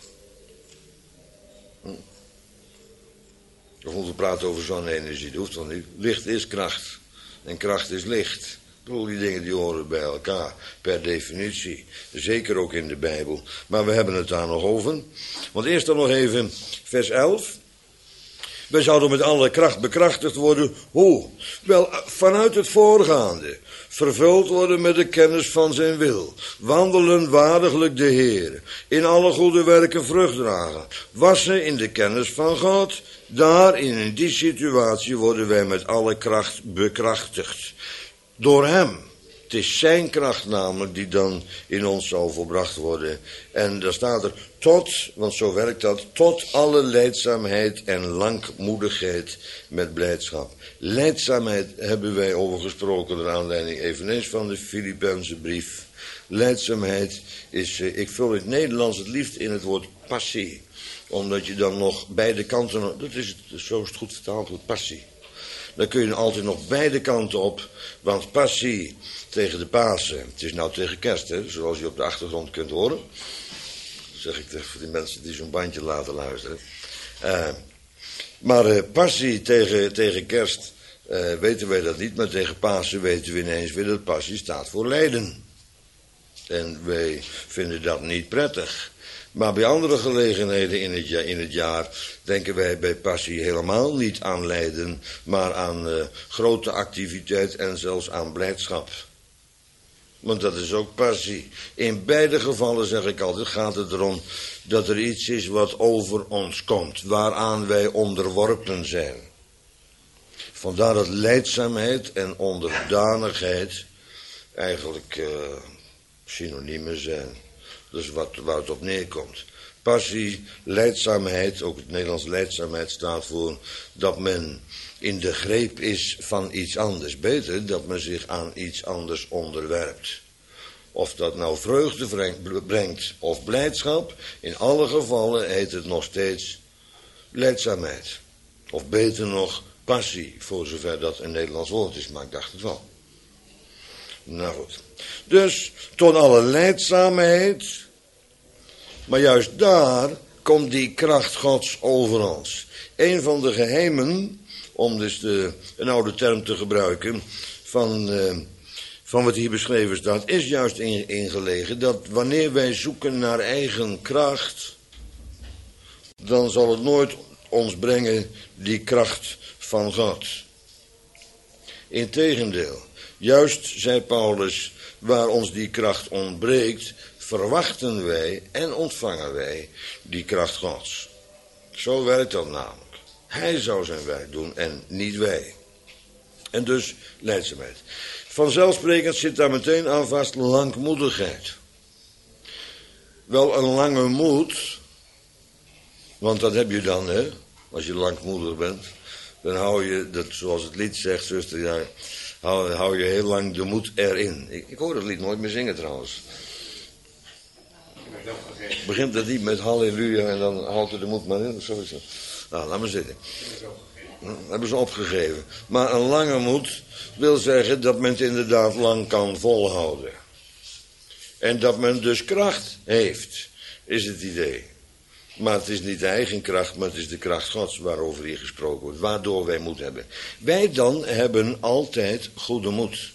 Hm. Of moeten we praten over zonne-energie, dat hoeft toch niet. Licht is kracht. En kracht is licht. Ik bedoel, die dingen die horen bij elkaar, per definitie. Zeker ook in de Bijbel. Maar we hebben het daar nog over. Want eerst dan nog even vers elf. Wij zouden met alle kracht bekrachtigd worden. Hoe? Wel, vanuit het voorgaande. Vervuld worden met de kennis van zijn wil. Wandelen waardiglijk de Heer. In alle goede werken vrucht dragen. Wassen in de kennis van God. Daar, in die situatie, worden wij met alle kracht bekrachtigd. Door hem. Het is zijn kracht namelijk die dan in ons zal volbracht worden. En daar staat er tot, want zo werkt dat, tot alle lijdzaamheid en langmoedigheid met blijdschap. Lijdzaamheid hebben wij over gesproken, naar aanleiding eveneens van de Filippense brief. Lijdzaamheid is, ik vul in het Nederlands het liefst in het woord passie. Omdat je dan nog beide kanten, dat is het, zo is het goed vertaald, wordt passie. Dan kun je altijd nog beide kanten op, want passie tegen de Pasen, het is nou tegen kerst, hè, zoals je op de achtergrond kunt horen. Dat zeg ik tegen die mensen die zo'n bandje laten luisteren. Uh, maar uh, passie tegen, tegen kerst, uh, weten wij dat niet, maar tegen Pasen weten we ineens weer dat passie staat voor lijden. En wij vinden dat niet prettig. Maar bij andere gelegenheden in het, jaar, in het jaar denken wij bij passie helemaal niet aan lijden, maar aan uh, grote activiteit en zelfs aan blijdschap. Want dat is ook passie. In beide gevallen, zeg ik altijd, gaat het erom dat er iets is wat over ons komt, waaraan wij onderworpen zijn. Vandaar dat lijdzaamheid en onderdanigheid eigenlijk uh, synoniemen zijn. Dat is wat, waar het op neerkomt. Passie, lijdzaamheid, ook het Nederlands lijdzaamheid staat voor dat men in de greep is van iets anders. Beter dat men zich aan iets anders onderwerpt. Of dat nou vreugde brengt of blijdschap, in alle gevallen heet het nog steeds lijdzaamheid. Of beter nog passie, voor zover dat een Nederlands woord is, maar ik dacht het wel. Nou goed. Dus tot alle lijdzaamheid, maar juist daar komt die kracht Gods over ons. Een van de geheimen, om dus de, een oude term te gebruiken, van, uh, van wat hier beschreven staat, is juist in, ingelegen dat wanneer wij zoeken naar eigen kracht, dan zal het nooit ons brengen die kracht van God. Integendeel, juist, zei Paulus, waar ons die kracht ontbreekt, verwachten wij en ontvangen wij die kracht Gods. Zo werkt dat namelijk. Hij zou zijn werk doen en niet wij. En dus lijdzaamheid. Vanzelfsprekend zit daar meteen aan vast langmoedigheid. Wel een lange moed, want dat heb je dan, hè, als je langmoedig bent. Dan hou je, dat, zoals het lied zegt, zuster, ja, hou, hou je heel lang de moed erin. Ik, ik hoor het lied nooit meer zingen trouwens. Begint dat niet met halleluja en dan houdt er de moed maar in, zo is het. Nou, laat maar zitten. Dat hebben ze opgegeven. Maar een lange moed wil zeggen dat men het inderdaad lang kan volhouden. En dat men dus kracht heeft, is het idee. Maar het is niet de eigen kracht, maar het is de kracht Gods waarover hier gesproken wordt. Waardoor wij moed hebben. Wij dan hebben altijd goede moed.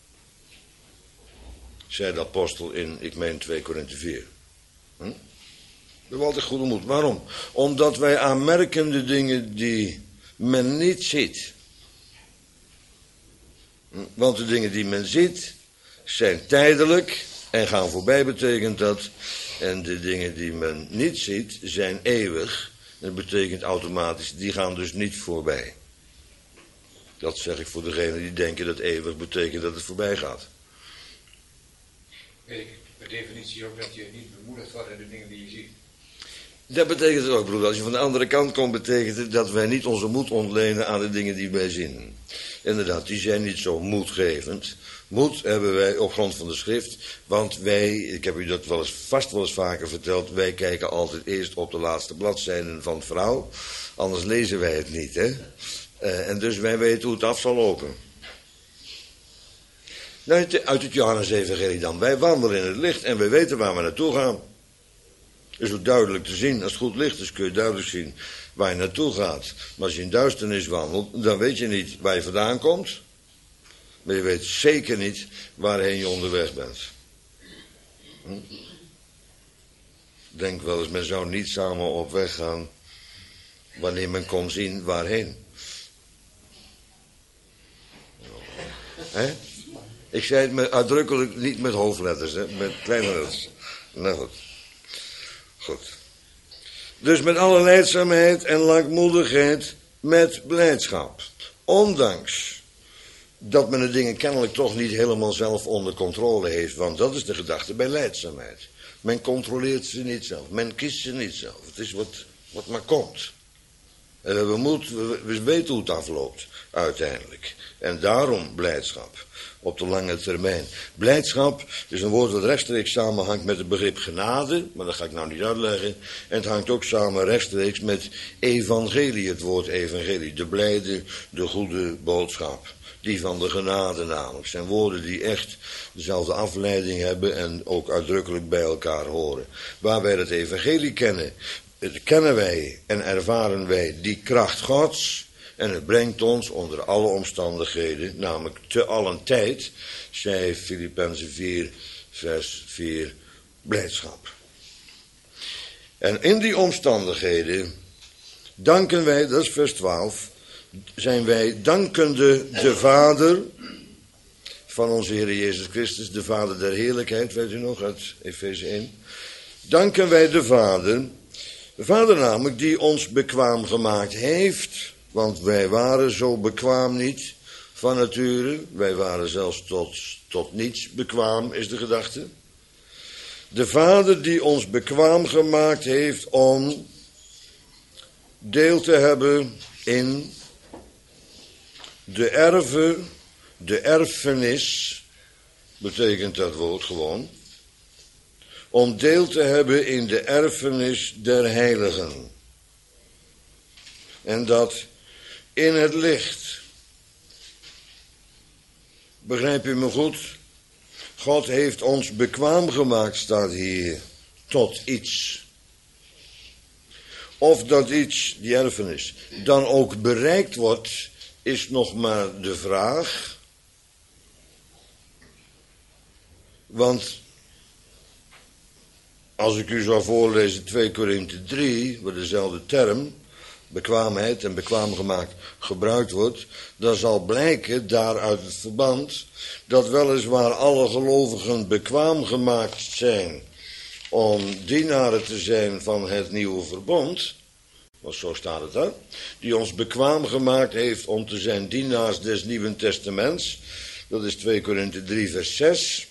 Zei de apostel in, ik meen twee Korinthe vier. Hm? We hebben altijd goede moed. Waarom? Omdat wij aanmerken de dingen die men niet ziet. Hm? Want de dingen die men ziet zijn tijdelijk en gaan voorbij, betekent dat. En de dingen die men niet ziet zijn eeuwig. Dat betekent automatisch, die gaan dus niet voorbij. Dat zeg ik voor degenen die denken dat eeuwig betekent dat het voorbij gaat. Weet ik per definitie ook dat je niet bemoedigd wordt in de dingen die je ziet. Dat betekent het ook, broeder. Als je van de andere kant komt, betekent het dat wij niet onze moed ontlenen aan de dingen die wij zien. Inderdaad, die zijn niet zo moedgevend. Moed hebben wij op grond van de schrift, want wij, ik heb u dat wel eens, vast wel eens vaker verteld, wij kijken altijd eerst op de laatste bladzijden van het verhaal, anders lezen wij het niet, hè. Uh, en dus wij weten hoe het af zal lopen. Nou, uit het Johannes-evangelie dan. Wij wandelen in het licht en wij weten waar we naartoe gaan. Is ook duidelijk te zien. Als het goed licht is kun je duidelijk zien waar je naartoe gaat. Maar als je in duisternis wandelt, dan weet je niet waar je vandaan komt. Maar je weet zeker niet waarheen je onderweg bent. Hm? Denk wel eens, men zou niet samen op weg gaan wanneer men kon zien waarheen. Hè? Ik zei het met, uitdrukkelijk niet met hoofdletters, hè? Met kleine letters. Nou goed. Goed. Dus met alle lijdzaamheid en langmoedigheid met blijdschap. Ondanks dat men de dingen kennelijk toch niet helemaal zelf onder controle heeft. Want dat is de gedachte bij lijdzaamheid. Men controleert ze niet zelf. Men kiest ze niet zelf. Het is wat, wat maar komt. En we hebben moed, we, we weten hoe het afloopt uiteindelijk. En daarom blijdschap. Op de lange termijn. Blijdschap is een woord dat rechtstreeks samenhangt met het begrip genade, maar dat ga ik nou niet uitleggen. En het hangt ook samen rechtstreeks met evangelie, het woord evangelie. De blijde, de goede boodschap. Die van de genade namelijk. Zijn woorden die echt dezelfde afleiding hebben en ook uitdrukkelijk bij elkaar horen. Waar wij het evangelie kennen, kennen wij en ervaren wij die kracht Gods. En het brengt ons onder alle omstandigheden, namelijk te allen tijd, zei Filippenzen vier, vers vier, blijdschap. En in die omstandigheden danken wij, dat is vers twaalf, zijn wij dankende de Vader van onze Heer Jezus Christus, de Vader der heerlijkheid, weet u nog, uit Efeze één. Danken wij de Vader, de Vader namelijk die ons bekwaam gemaakt heeft. Want wij waren zo bekwaam niet van nature. Wij waren zelfs tot, tot niets bekwaam, is de gedachte. De Vader die ons bekwaam gemaakt heeft om deel te hebben in de erve, de erfenis, betekent dat woord gewoon, om deel te hebben in de erfenis der heiligen. En dat in het licht. Begrijp je me goed? God heeft ons bekwaam gemaakt, staat hier, tot iets. Of dat iets, die erfenis, dan ook bereikt wordt, is nog maar de vraag. Want als ik u zou voorlezen twee Korinthe drie, waar dezelfde term, bekwaamheid en bekwaam gemaakt, gebruikt wordt, dan zal blijken daaruit het verband dat weliswaar alle gelovigen bekwaam gemaakt zijn om dienaren te zijn van het nieuwe verbond, want zo staat het daar, die ons bekwaam gemaakt heeft om te zijn dienaars des Nieuwen Testaments, dat is twee Korinthe drie vers zes.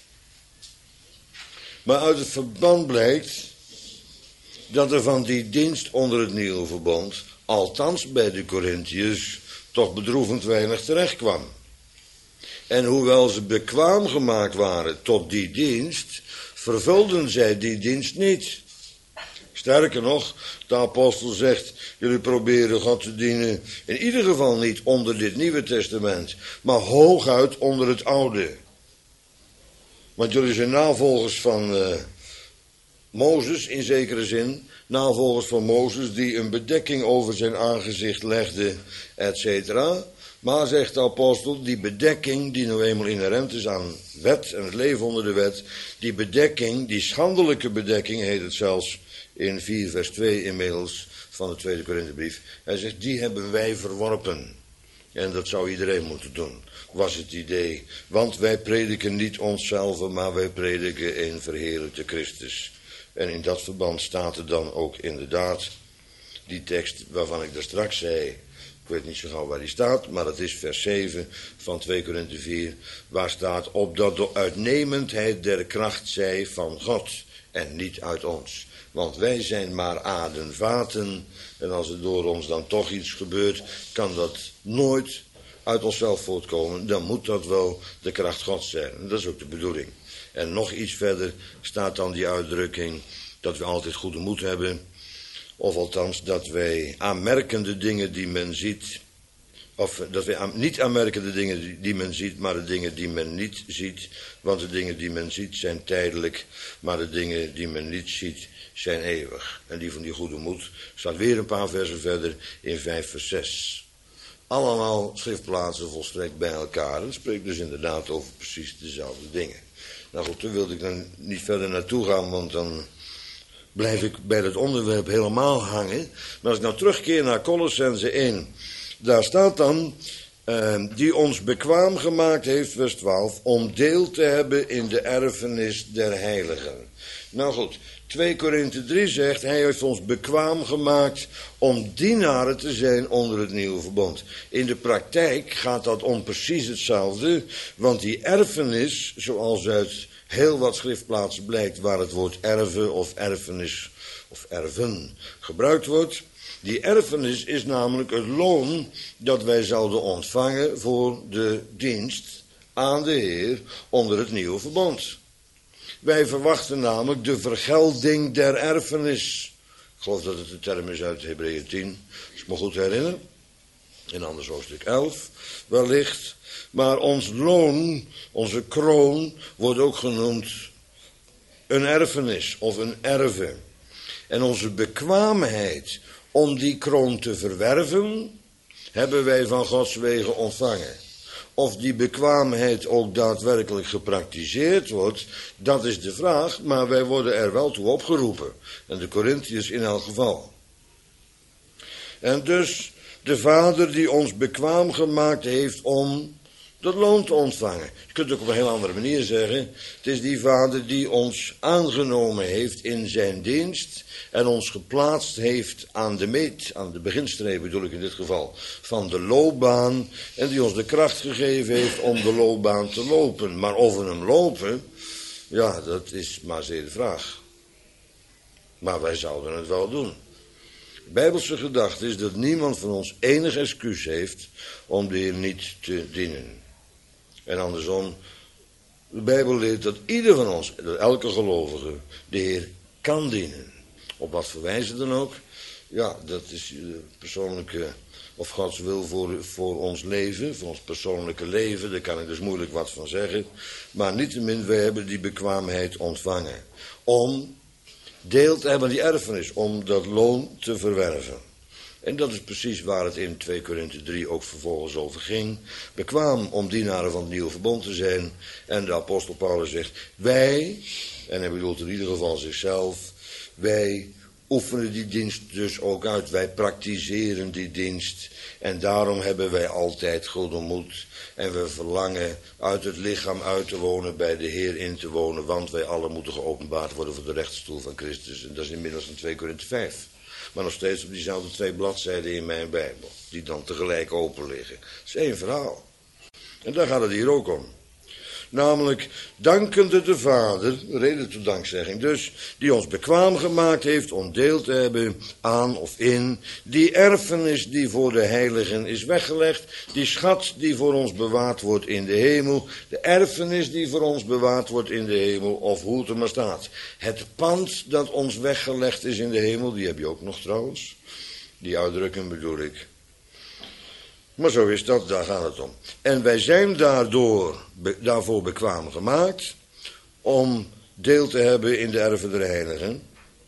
Maar uit het verband blijkt dat er van die dienst onder het nieuwe verbond, althans bij de Korinthiërs, toch bedroevend weinig terecht kwam. En hoewel ze bekwaam gemaakt waren tot die dienst, vervulden zij die dienst niet. Sterker nog, de apostel zegt, jullie proberen God te dienen, in ieder geval niet onder dit Nieuwe Testament, maar hooguit onder het Oude. Want jullie zijn navolgers van uh, Mozes, in zekere zin, navolgers van Mozes die een bedekking over zijn aangezicht legde, et cetera. Maar, zegt de apostel, die bedekking die nou eenmaal inherent is aan wet en het leven onder de wet, die bedekking, die schandelijke bedekking, heet het zelfs in vier vers twee inmiddels van de tweede Korinthebrief. Hij zegt, die hebben wij verworpen. En dat zou iedereen moeten doen, was het idee. Want wij prediken niet onszelf, maar wij prediken een verheerlijkte Christus. En in dat verband staat er dan ook inderdaad die tekst waarvan ik daar straks zei. Ik weet niet zo gauw waar die staat, maar dat is vers zeven van twee Korinthe vier. Waar staat, opdat de uitnemendheid der kracht zij van God en niet uit ons. Want wij zijn maar aardenvaten. En als er door ons dan toch iets gebeurt, kan dat nooit uit onszelf voortkomen. Dan moet dat wel de kracht Gods zijn. En dat is ook de bedoeling. En nog iets verder staat dan die uitdrukking dat we altijd goede moed hebben. Of althans dat wij aanmerkende dingen die men ziet, of dat wij aan, niet aanmerkende dingen die, die men ziet, maar de dingen die men niet ziet. Want de dingen die men ziet zijn tijdelijk, maar de dingen die men niet ziet zijn eeuwig. En die van die goede moed staat weer een paar versen verder in vijf vers zes. Allemaal schriftplaatsen volstrekt bij elkaar. Dat spreekt dus inderdaad over precies dezelfde dingen. Nou goed, daar wilde ik dan niet verder naartoe gaan, want dan blijf ik bij het onderwerp helemaal hangen. Maar als ik nou terugkeer naar Kolossenzen één, daar staat dan, uh, die ons bekwaam gemaakt heeft, vers twaalf, om deel te hebben in de erfenis der heiligen. Nou goed, twee Korinthe drie zegt, hij heeft ons bekwaam gemaakt om dienaren te zijn onder het nieuwe verbond. In de praktijk gaat dat om precies hetzelfde, want die erfenis, zoals uit heel wat schriftplaatsen blijkt waar het woord erven of erfenis of erven gebruikt wordt, die erfenis is namelijk het loon dat wij zouden ontvangen voor de dienst aan de Heer onder het nieuwe verbond. Wij verwachten namelijk de vergelding der erfenis. Ik geloof dat het de term is uit Hebreeën tien, als ik me goed herinner. In anders hoofdstuk elf, wellicht. Maar ons loon, onze kroon, wordt ook genoemd een erfenis of een erve. En onze bekwaamheid om die kroon te verwerven, hebben wij van Gods wegen ontvangen. Of die bekwaamheid ook daadwerkelijk gepraktiseerd wordt, dat is de vraag, maar wij worden er wel toe opgeroepen. En de Korinthiërs in elk geval. En dus de Vader die ons bekwaam gemaakt heeft om dat loon te ontvangen. Je kunt het ook op een heel andere manier zeggen. Het is die Vader die ons aangenomen heeft in zijn dienst en ons geplaatst heeft aan de meet, aan de beginstreep bedoel ik in dit geval, van de loopbaan en die ons de kracht gegeven heeft om de loopbaan te lopen. Maar of we hem lopen, Ja, dat is maar zeer de vraag. Maar wij zouden het wel doen. De Bijbelse gedachte is dat niemand van ons enig excuus heeft om de Heer niet te dienen. En andersom, de Bijbel leert dat ieder van ons, dat elke gelovige, de Heer kan dienen. Op wat voor wijze dan ook. Ja, dat is de persoonlijke, of Gods wil voor, voor ons leven, voor ons persoonlijke leven. Daar kan ik dus moeilijk wat van zeggen. Maar niettemin, wij hebben die bekwaamheid ontvangen. Om deel te hebben aan die erfenis, om dat loon te verwerven. En dat is precies waar het in twee Korinthe drie ook vervolgens over ging. Bekwaam om dienaren van het nieuwe verbond te zijn. En de apostel Paulus zegt, wij, en hij bedoelt in ieder geval zichzelf, wij oefenen die dienst dus ook uit. Wij praktiseren die dienst. En daarom hebben wij altijd goede moed. En we verlangen uit het lichaam uit te wonen, bij de Heer in te wonen. Want wij allen moeten geopenbaard worden voor de rechterstoel van Christus. En dat is inmiddels in twee Korinthe vijf. Maar nog steeds op diezelfde twee bladzijden in mijn Bijbel. Die dan tegelijk open liggen. Dat is één verhaal. En daar gaat het hier ook om. Namelijk, dankende de Vader, reden tot dankzegging dus, die ons bekwaam gemaakt heeft om deel te hebben aan of in die erfenis die voor de heiligen is weggelegd, die schat die voor ons bewaard wordt in de hemel, de erfenis die voor ons bewaard wordt in de hemel, of hoe het er maar staat. Het pand dat ons weggelegd is in de hemel, die heb je ook nog trouwens, die uitdrukking bedoel ik. Maar zo is dat, daar gaat het om. En wij zijn daardoor, be, daarvoor bekwaam gemaakt om deel te hebben in de erven der heiligen.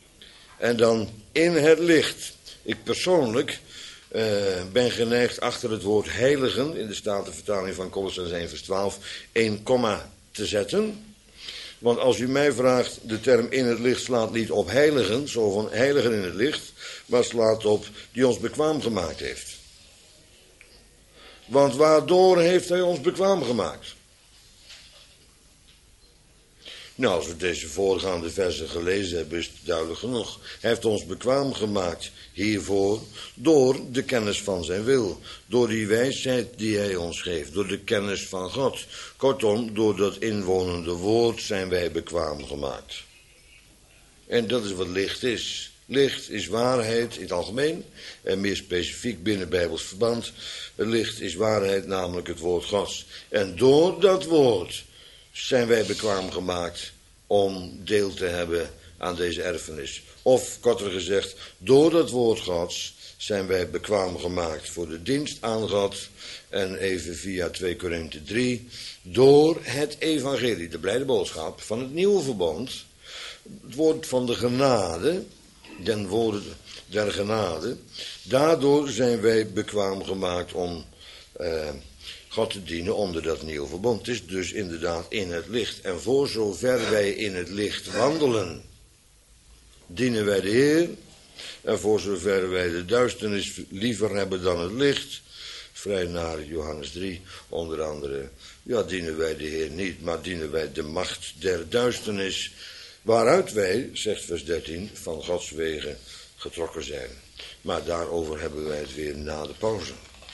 En dan in het licht. Ik persoonlijk uh, ben geneigd achter het woord heiligen, in de Statenvertaling van Colossens één vers twaalf, één komma te zetten. Want als u mij vraagt, de term in het licht slaat niet op heiligen, zo van heiligen in het licht, maar slaat op die ons bekwaam gemaakt heeft. Want waardoor heeft hij ons bekwaam gemaakt? Nou, als we deze voorgaande versen gelezen hebben, is het duidelijk genoeg. Hij heeft ons bekwaam gemaakt hiervoor door de kennis van zijn wil. Door die wijsheid die hij ons geeft. Door de kennis van God. Kortom, door dat inwonende woord zijn wij bekwaam gemaakt. En dat is wat licht is. Licht is waarheid in het algemeen en meer specifiek binnen Bijbels verband. Licht is waarheid, namelijk het woord Gods. En door dat woord zijn wij bekwaam gemaakt om deel te hebben aan deze erfenis. Of, korter gezegd, door dat woord Gods zijn wij bekwaam gemaakt voor de dienst aan God. En even via twee Korinthe drie, door het evangelie, de blijde boodschap van het nieuwe verbond, het woord van de genade, den woorden der genade. Daardoor zijn wij bekwaam gemaakt om uh, God te dienen onder dat nieuwe verbond. Het is dus inderdaad in het licht. En voor zover wij in het licht wandelen, dienen wij de Heer. En voor zover wij de duisternis liever hebben dan het licht, vrij naar Johannes drie, onder andere, ja, dienen wij de Heer niet, maar dienen wij de macht der duisternis, waaruit wij, zegt vers dertien, van Gods wegen getrokken zijn. Maar daarover hebben wij het weer na de pauze.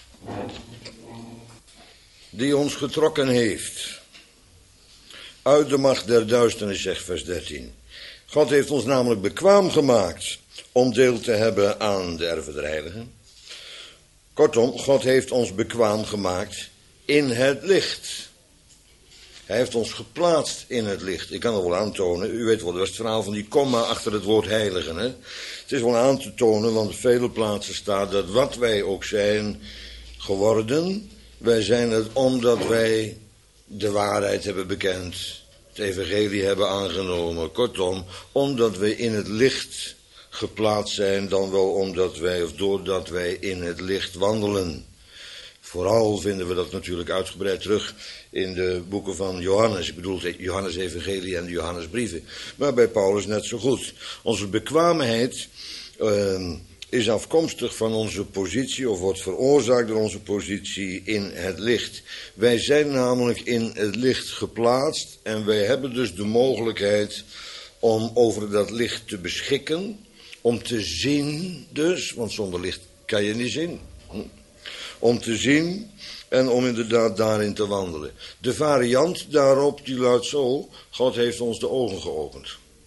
Die ons getrokken heeft uit de macht der duisternis, zegt vers dertien. God heeft ons namelijk bekwaam gemaakt om deel te hebben aan de erven der heiligen. Kortom, God heeft ons bekwaam gemaakt in het licht. Hij heeft ons geplaatst in het licht. Ik kan het wel aantonen. U weet wel, dat is het verhaal van die komma achter het woord heiligen. Hè? Het is wel aan te tonen, want op vele plaatsen staat dat wat wij ook zijn geworden, wij zijn het omdat wij de waarheid hebben bekend, het evangelie hebben aangenomen. Kortom, omdat wij in het licht geplaatst zijn, dan wel omdat wij, of doordat wij in het licht wandelen. Vooral vinden we dat natuurlijk uitgebreid terug in de boeken van Johannes. Ik bedoel het Johannes Evangelie en de Johannesbrieven. Maar bij Paulus net zo goed. Onze bekwaamheid uh, is afkomstig van onze positie, of wordt veroorzaakt door onze positie in het licht. Wij zijn namelijk in het licht geplaatst en wij hebben dus de mogelijkheid om over dat licht te beschikken, om te zien dus, want zonder licht kan je niet zien. Om te zien en om inderdaad daarin te wandelen. De variant daarop die luidt zo: God heeft ons de ogen geopend.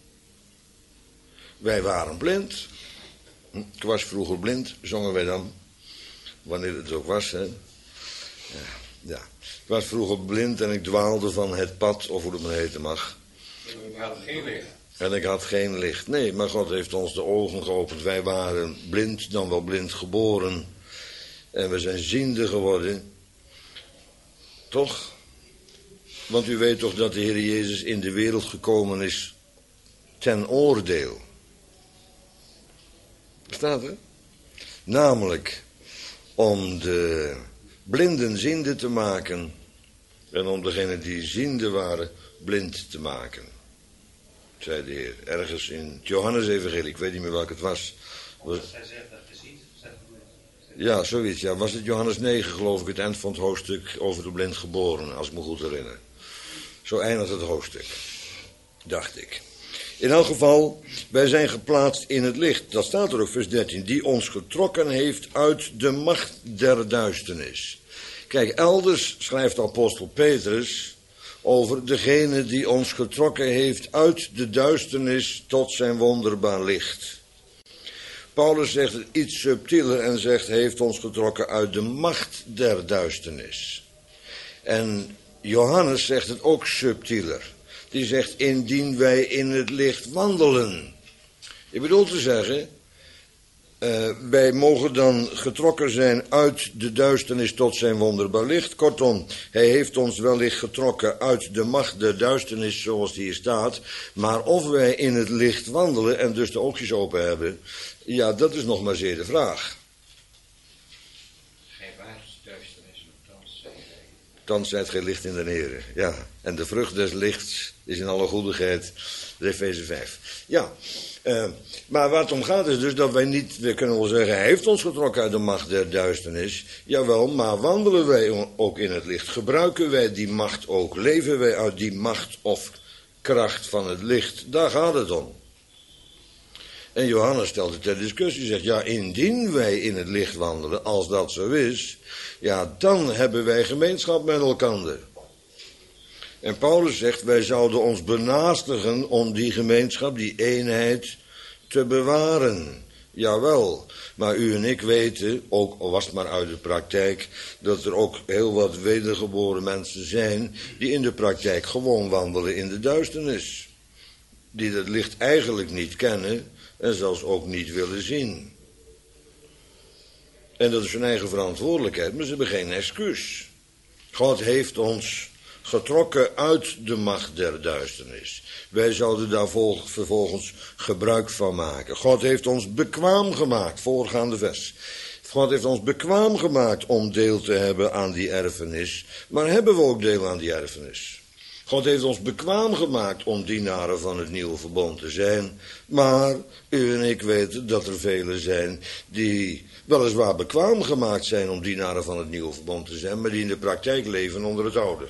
Wij waren blind. Ik was vroeger blind, zongen wij dan. Wanneer het ook was, hè. Ja, ja. Ik was vroeger blind en ik dwaalde van het pad, of hoe het maar heten mag. En ik had geen licht. En ik had geen licht. Nee, maar God heeft ons de ogen geopend. Wij waren blind, dan wel blind geboren. En we zijn ziende geworden. Toch? Want u weet toch dat de Heer Jezus in de wereld gekomen is ten oordeel. Staat er? Namelijk om de blinden ziende te maken en om degenen die ziende waren blind te maken, zei de Heer. Ergens in het Johannes-evangelie, ik weet niet meer welk het was. was Zij zegt dat je ziet, zegt ja, zoiets. Ja, was het Johannes negen, geloof ik, het eind van het hoofdstuk over de blind geboren, als ik me goed herinner. Zo eindigt het hoofdstuk, dacht ik. In elk geval, wij zijn geplaatst in het licht. Dat staat er ook, vers dertien. Die ons getrokken heeft uit de macht der duisternis. Kijk, elders schrijft de apostel Petrus over degene die ons getrokken heeft uit de duisternis tot zijn wonderbaar licht. Paulus zegt het iets subtieler en zegt, heeft ons getrokken uit de macht der duisternis. En Johannes zegt het ook subtieler. Die zegt, indien wij in het licht wandelen. Ik bedoel te zeggen, uh, wij mogen dan getrokken zijn uit de duisternis tot zijn wonderbaar licht. Kortom, hij heeft ons wellicht getrokken uit de macht der duisternis zoals die hier staat. Maar of wij in het licht wandelen en dus de oogjes open hebben, ja, dat is nog maar zeer de vraag. Geen waarsduisternis, maar thans zijn wij. Thans zijt gij licht in de Heere. Ja, en de vrucht des lichts is in alle goedigheid, de Efeze vijf. Ja, uh, maar waar het om gaat is dus dat wij niet, we kunnen wel zeggen, hij heeft ons getrokken uit de macht der duisternis. Jawel, maar wandelen wij ook in het licht? Gebruiken wij die macht ook? Leven wij uit die macht of kracht van het licht? Daar gaat het om. En Johannes stelt het ter discussie, zegt, ja, indien wij in het licht wandelen, als dat zo is, ja, dan hebben wij gemeenschap met elkaar. En Paulus zegt, wij zouden ons benaastigen om die gemeenschap, die eenheid, te bewaren. Jawel, maar u en ik weten, ook al was het maar uit de praktijk, dat er ook heel wat wedergeboren mensen zijn die in de praktijk gewoon wandelen in de duisternis. Die het licht eigenlijk niet kennen en zelfs ook niet willen zien. En dat is hun eigen verantwoordelijkheid, maar ze hebben geen excuus. God heeft ons getrokken uit de macht der duisternis. Wij zouden daar vervolgens gebruik van maken. God heeft ons bekwaam gemaakt, voorgaande vers. God heeft ons bekwaam gemaakt om deel te hebben aan die erfenis. Maar hebben we ook deel aan die erfenis? God heeft ons bekwaam gemaakt om dienaren van het nieuwe verbond te zijn. Maar u en ik weten dat er velen zijn die weliswaar bekwaam gemaakt zijn om dienaren van het nieuwe verbond te zijn, maar die in de praktijk leven onder het oude.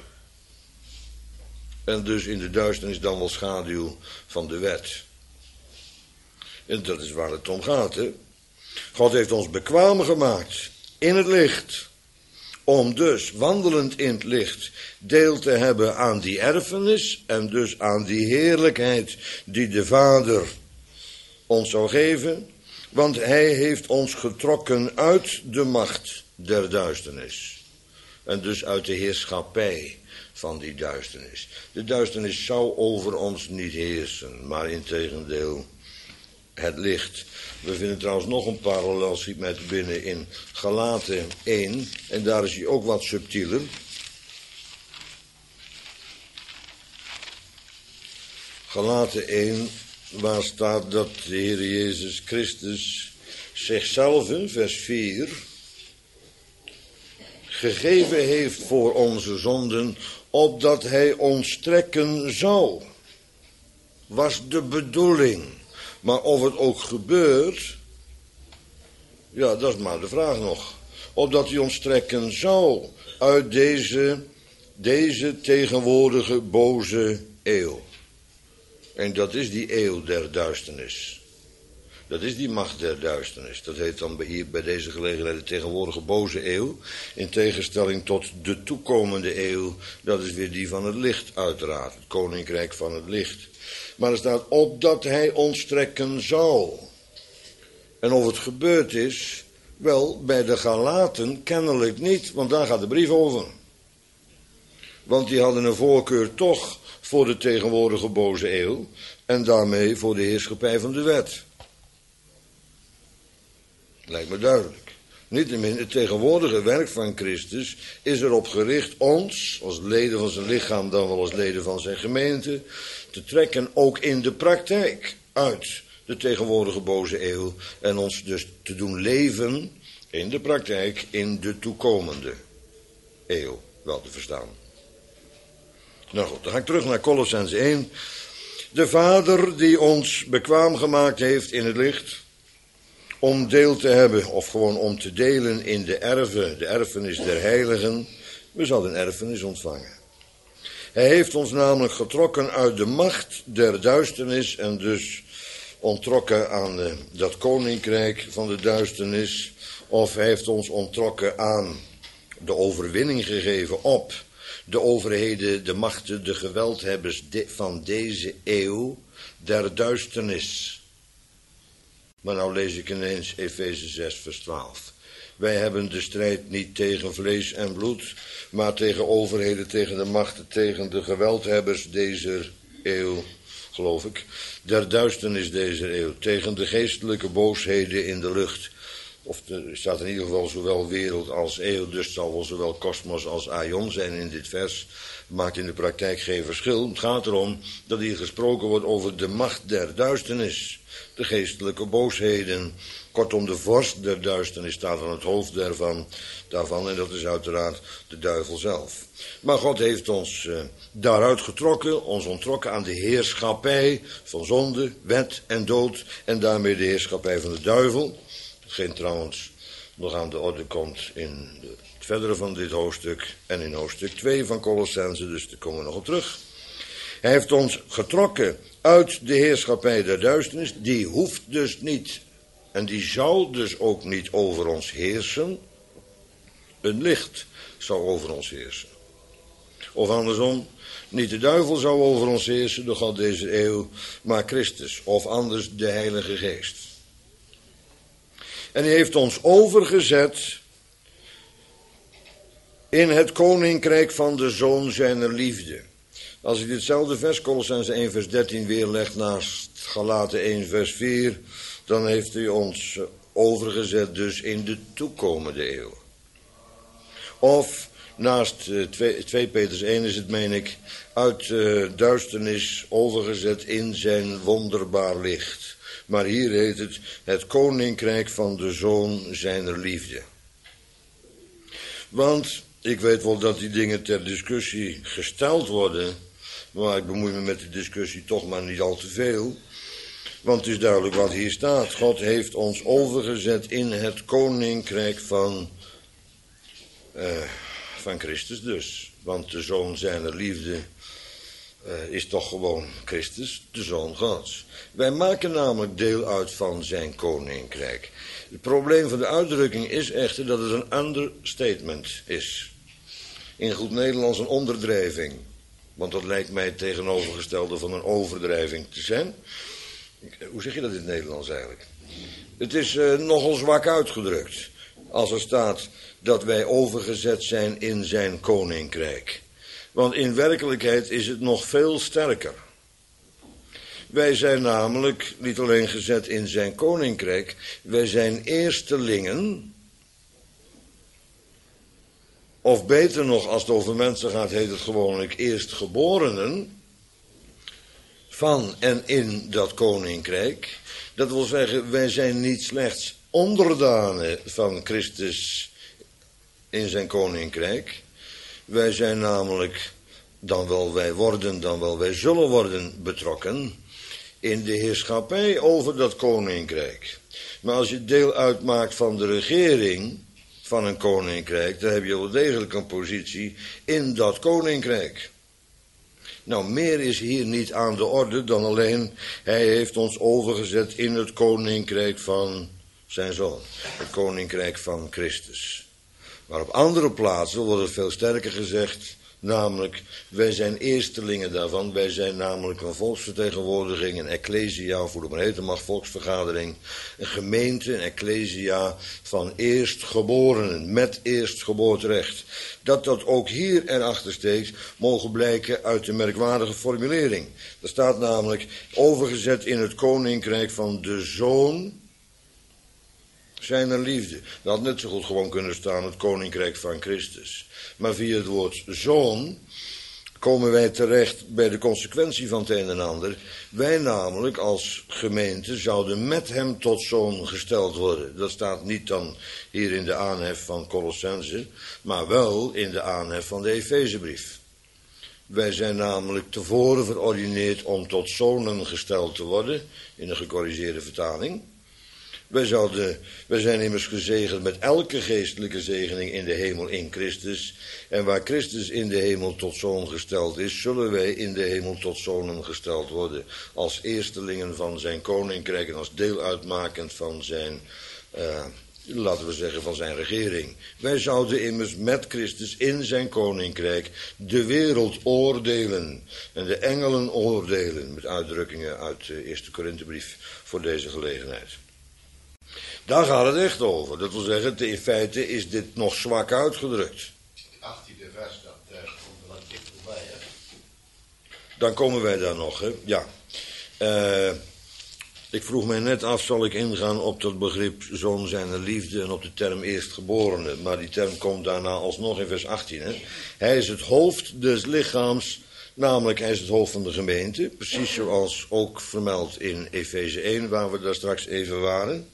En dus in de duisternis dan wel schaduw van de wet. En dat is waar het om gaat, hè. God heeft ons bekwaam gemaakt in het licht. Om dus, wandelend in het licht, deel te hebben aan die erfenis en dus aan die heerlijkheid die de Vader ons zou geven. Want hij heeft ons getrokken uit de macht der duisternis. En dus uit de heerschappij van die duisternis. De duisternis zou over ons niet heersen, maar integendeel het licht. We vinden trouwens nog een parallel, schiet mij te binnen, in Galaten één. En daar is hij ook wat subtieler. Galaten één, waar staat dat de Heer Jezus Christus zichzelf, vers vier, gegeven heeft voor onze zonden, opdat hij ons trekken zou. Was de bedoeling. Maar of het ook gebeurt, ja, dat is maar de vraag nog. Opdat hij ons trekken zou uit deze, deze tegenwoordige boze eeuw. En dat is die eeuw der duisternis. Dat is die macht der duisternis. Dat heet dan hier bij deze gelegenheid de tegenwoordige boze eeuw. In tegenstelling tot de toekomende eeuw. Dat is weer die van het licht uiteraard. Het koninkrijk van het licht. Maar er staat opdat hij ons trekken zou. En of het gebeurd is, wel bij de Galaten kennelijk niet. Want daar gaat de brief over. Want die hadden een voorkeur toch voor de tegenwoordige boze eeuw. En daarmee voor de heerschappij van de wet. Lijkt me duidelijk. Niettemin, het tegenwoordige werk van Christus is erop gericht ons, als leden van zijn lichaam, dan wel als leden van zijn gemeente, te trekken ook in de praktijk uit de tegenwoordige boze eeuw. En ons dus te doen leven in de praktijk in de toekomende eeuw, wel te verstaan. Nou goed, dan ga ik terug naar Kolossenzen één. De Vader die ons bekwaam gemaakt heeft in het licht, om deel te hebben, of gewoon om te delen in de erven, de erfenis der heiligen. We zouden erfenis ontvangen. Hij heeft ons namelijk getrokken uit de macht der duisternis en dus onttrokken aan de, dat koninkrijk van de duisternis. Of hij heeft ons onttrokken aan de overwinning gegeven op de overheden, de machten, de geweldhebbers de, van deze eeuw der duisternis. Maar nou lees ik ineens Efeze zes vers twaalf. Wij hebben de strijd niet tegen vlees en bloed, maar tegen overheden, tegen de machten, tegen de geweldhebbers deze eeuw, geloof ik, der duisternis deze eeuw, tegen de geestelijke boosheden in de lucht. Of er staat in ieder geval zowel wereld als eeuw, dus zal wel zowel kosmos als aion zijn in dit vers. Maakt in de praktijk geen verschil. Het gaat erom dat hier gesproken wordt over de macht der duisternis. De geestelijke boosheden. Kortom, de vorst der duisternis staat aan het hoofd daarvan, daarvan en dat is uiteraard de duivel zelf. Maar God heeft ons uh, daaruit getrokken, ons onttrokken aan de heerschappij van zonde, wet en dood en daarmee de heerschappij van de duivel. Hetgeen trouwens nog aan de orde komt in de, het verdere van dit hoofdstuk en in hoofdstuk twee van Kolossenzen, dus daar komen we nog op terug. Hij heeft ons getrokken uit de heerschappij der duisternis, die hoeft dus niet en die zou dus ook niet over ons heersen. Een licht zou over ons heersen. Of andersom, niet de duivel zou over ons heersen, de God deze eeuw, maar Christus, of anders de Heilige Geest. En hij heeft ons overgezet in het koninkrijk van de Zoon zijner liefde. Als ik ditzelfde vers, Kolossenzen één vers dertien, weerleg naast Galaten één vers vier, dan heeft hij ons overgezet dus in de toekomende eeuw. Of naast uh, twee Petrus één is het, meen ik, uit uh, duisternis overgezet in zijn wonderbaar licht. Maar hier heet het het koninkrijk van de Zoon zijner liefde. Want ik weet wel dat die dingen ter discussie gesteld worden, maar ik bemoei me met de discussie toch maar niet al te veel. Want het is duidelijk wat hier staat. God heeft ons overgezet in het koninkrijk van, uh, van Christus dus. Want de Zoon zijner liefde uh, is toch gewoon Christus, de Zoon Gods. Wij maken namelijk deel uit van zijn koninkrijk. Het probleem van de uitdrukking is echter dat het een understatement is. In goed Nederlands een onderdrijving. Want dat lijkt mij het tegenovergestelde van een overdrijving te zijn. Hoe zeg je dat in het Nederlands eigenlijk? Het is uh, nogal zwak uitgedrukt. Als er staat dat wij overgezet zijn in zijn koninkrijk. Want in werkelijkheid is het nog veel sterker. Wij zijn namelijk niet alleen gezet in zijn koninkrijk. Wij zijn eerstelingen. Of beter nog, als het over mensen gaat, heet het gewoonlijk eerstgeborenen. Van en in dat koninkrijk. Dat wil zeggen, wij zijn niet slechts onderdanen van Christus in zijn koninkrijk. Wij zijn namelijk, dan wel wij worden, dan wel wij zullen worden betrokken in de heerschappij over dat koninkrijk. Maar als je deel uitmaakt van de regering van een koninkrijk, dan heb je wel degelijk een positie in dat koninkrijk. Nou, meer is hier niet aan de orde dan alleen, hij heeft ons overgezet in het koninkrijk van zijn zoon. Het koninkrijk van Christus. Maar op andere plaatsen wordt het veel sterker gezegd, namelijk, wij zijn eerstelingen daarvan. Wij zijn namelijk een volksvertegenwoordiging, een ecclesia, hoe het maar heten mag, volksvergadering. Een gemeente, een ecclesia van eerstgeborenen, met eerstgeboorterecht. Dat dat ook hier erachter steekt, mogen blijken uit de merkwaardige formulering. Er staat namelijk, overgezet in het koninkrijk van de zoon zijner liefde. Dat had net zo goed gewoon kunnen staan, het koninkrijk van Christus. Maar via het woord zoon komen wij terecht bij de consequentie van het een en ander. Wij namelijk als gemeente zouden met hem tot zoon gesteld worden. Dat staat niet dan hier in de aanhef van Colossense, maar wel in de aanhef van de Efezebrief. Wij zijn namelijk tevoren verordineerd om tot zonen gesteld te worden, in een gecorrigeerde vertaling. Wij, zouden, wij zijn immers gezegend met elke geestelijke zegening in de hemel in Christus. En waar Christus in de hemel tot zoon gesteld is, zullen wij in de hemel tot zonen gesteld worden. Als eerstelingen van zijn koninkrijk en als deel uitmakend van zijn, uh, laten we zeggen, van zijn regering. Wij zouden immers met Christus in zijn koninkrijk de wereld oordelen. En de engelen oordelen, met uitdrukkingen uit de eerste Korinthebrief voor deze gelegenheid. Daar gaat het echt over. Dat wil zeggen, in feite is dit nog zwak uitgedrukt. achttiende vers, dat uh, komt er wel dicht voorbij, hè? Dan komen wij daar nog, hè. Ja. Uh, ik vroeg mij net af, zal ik ingaan op dat begrip zoon zijner liefde en op de term eerstgeborene. Maar die term komt daarna alsnog in vers achttien, hè. Hij is het hoofd des lichaams, namelijk hij is het hoofd van de gemeente. Precies zoals ook vermeld in Efeze één, waar we daar straks even waren.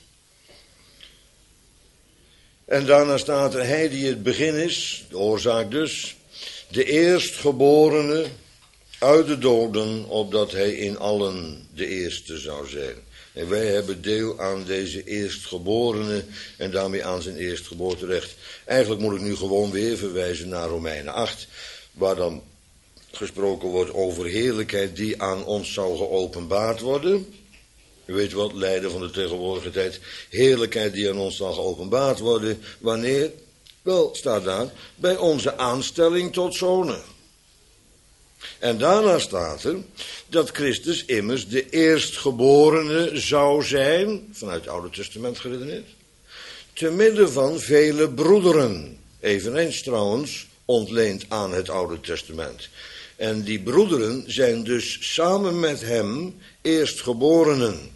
En daarna staat er, hij die het begin is, de oorzaak dus, de eerstgeborene uit de doden, opdat hij in allen de eerste zou zijn. En wij hebben deel aan deze eerstgeborene en daarmee aan zijn eerstgeboorterecht. Eigenlijk moet ik nu gewoon weer verwijzen naar Romeinen acht, waar dan gesproken wordt over heerlijkheid die aan ons zou geopenbaard worden. U weet wat, lijden van de tegenwoordige tijd. Heerlijkheid die aan ons zal geopenbaard worden. Wanneer? Wel, staat daar, bij onze aanstelling tot zonen. En daarna staat er dat Christus immers de eerstgeborene zou zijn, vanuit het Oude Testament geredeneerd, te midden van vele broederen. Eveneens trouwens ontleend aan het Oude Testament. En die broederen zijn dus samen met hem eerstgeborenen.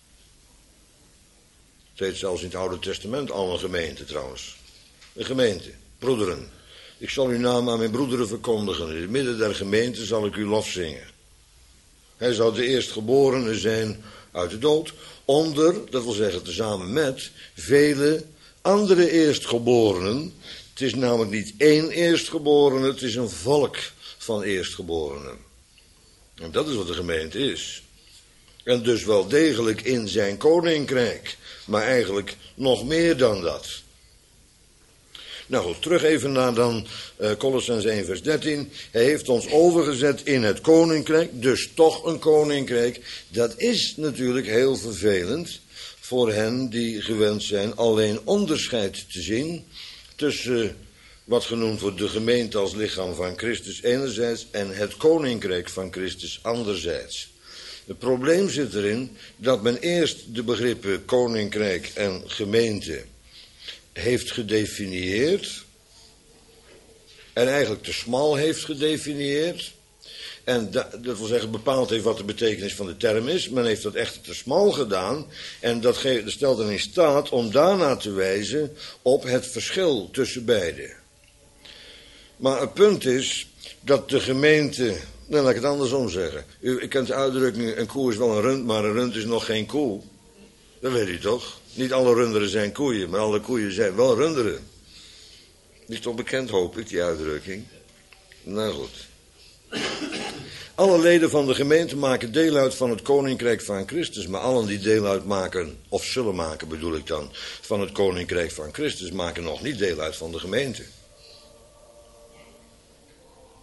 Het heet zelfs in het Oude Testament al een gemeente trouwens. Een gemeente, broederen. Ik zal uw naam aan mijn broederen verkondigen. In het midden der gemeente zal ik uw lof zingen. Hij zou de eerstgeborene zijn uit de dood. Onder, dat wil zeggen tezamen met, vele andere eerstgeborenen. Het is namelijk niet één eerstgeborene, het is een volk van eerstgeborenen. En dat is wat de gemeente is. En dus wel degelijk in zijn koninkrijk. Maar eigenlijk nog meer dan dat. Nou goed, terug even naar dan uh, Colossense één vers dertien. Hij heeft ons overgezet in het koninkrijk, dus toch een koninkrijk. Dat is natuurlijk heel vervelend voor hen die gewend zijn alleen onderscheid te zien tussen wat genoemd wordt de gemeente als lichaam van Christus enerzijds en het koninkrijk van Christus anderzijds. Het probleem zit erin dat men eerst de begrippen koninkrijk en gemeente heeft gedefinieerd en eigenlijk te smal heeft gedefinieerd en dat, dat wil zeggen bepaald heeft wat de betekenis van de term is. Men heeft dat echt te smal gedaan en dat, ge- dat stelt dan in staat om daarna te wijzen op het verschil tussen beide. Maar het punt is dat de gemeente, dan laat ik het andersom zeggen. U, u kent de uitdrukking, een koe is wel een rund, maar een rund is nog geen koe. Dat weet u toch? Niet alle runderen zijn koeien, maar alle koeien zijn wel runderen. Die is toch bekend, hoop ik, die uitdrukking? Nou goed. Alle leden van de gemeente maken deel uit van het koninkrijk van Christus. Maar allen die deel uitmaken, of zullen maken bedoel ik dan, van het koninkrijk van Christus, maken nog niet deel uit van de gemeente.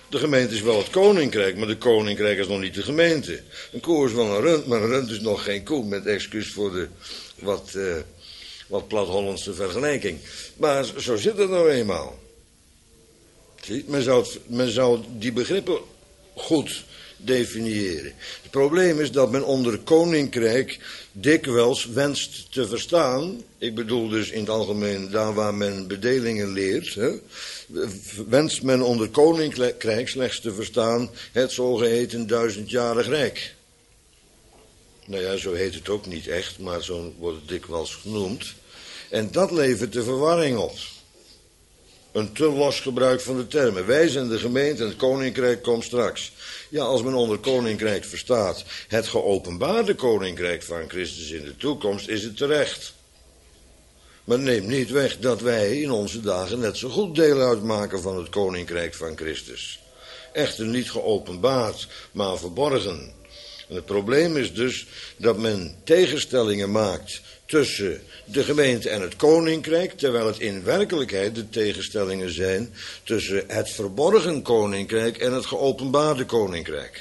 De gemeente is wel het koninkrijk, maar de koninkrijk is nog niet de gemeente. Een koe is wel een rund, maar een rund is nog geen koe, met excuus voor de wat, uh, wat plat-Hollandse vergelijking. Maar zo zit het nou eenmaal. Zie, men zou, het, men zou die begrippen goed definiëren. Het probleem is dat men onder koninkrijk dikwijls wenst te verstaan, ik bedoel dus in het algemeen daar waar men bedelingen leert, hè, wenst men onder koninkrijk slechts te verstaan het zogeheten duizendjarig rijk. Nou ja, zo heet het ook niet echt, maar zo wordt het dikwijls genoemd. En dat levert de verwarring op. Een te los gebruik van de termen. Wij zijn de gemeente en het koninkrijk komt straks. Ja, als men onder koninkrijk verstaat het geopenbaarde koninkrijk van Christus in de toekomst, is het terecht. Maar neem niet weg dat wij in onze dagen net zo goed deel uitmaken van het koninkrijk van Christus. Echter niet geopenbaard, maar verborgen. En het probleem is dus dat men tegenstellingen maakt tussen de gemeente en het koninkrijk, terwijl het in werkelijkheid de tegenstellingen zijn tussen het verborgen koninkrijk en het geopenbaarde koninkrijk.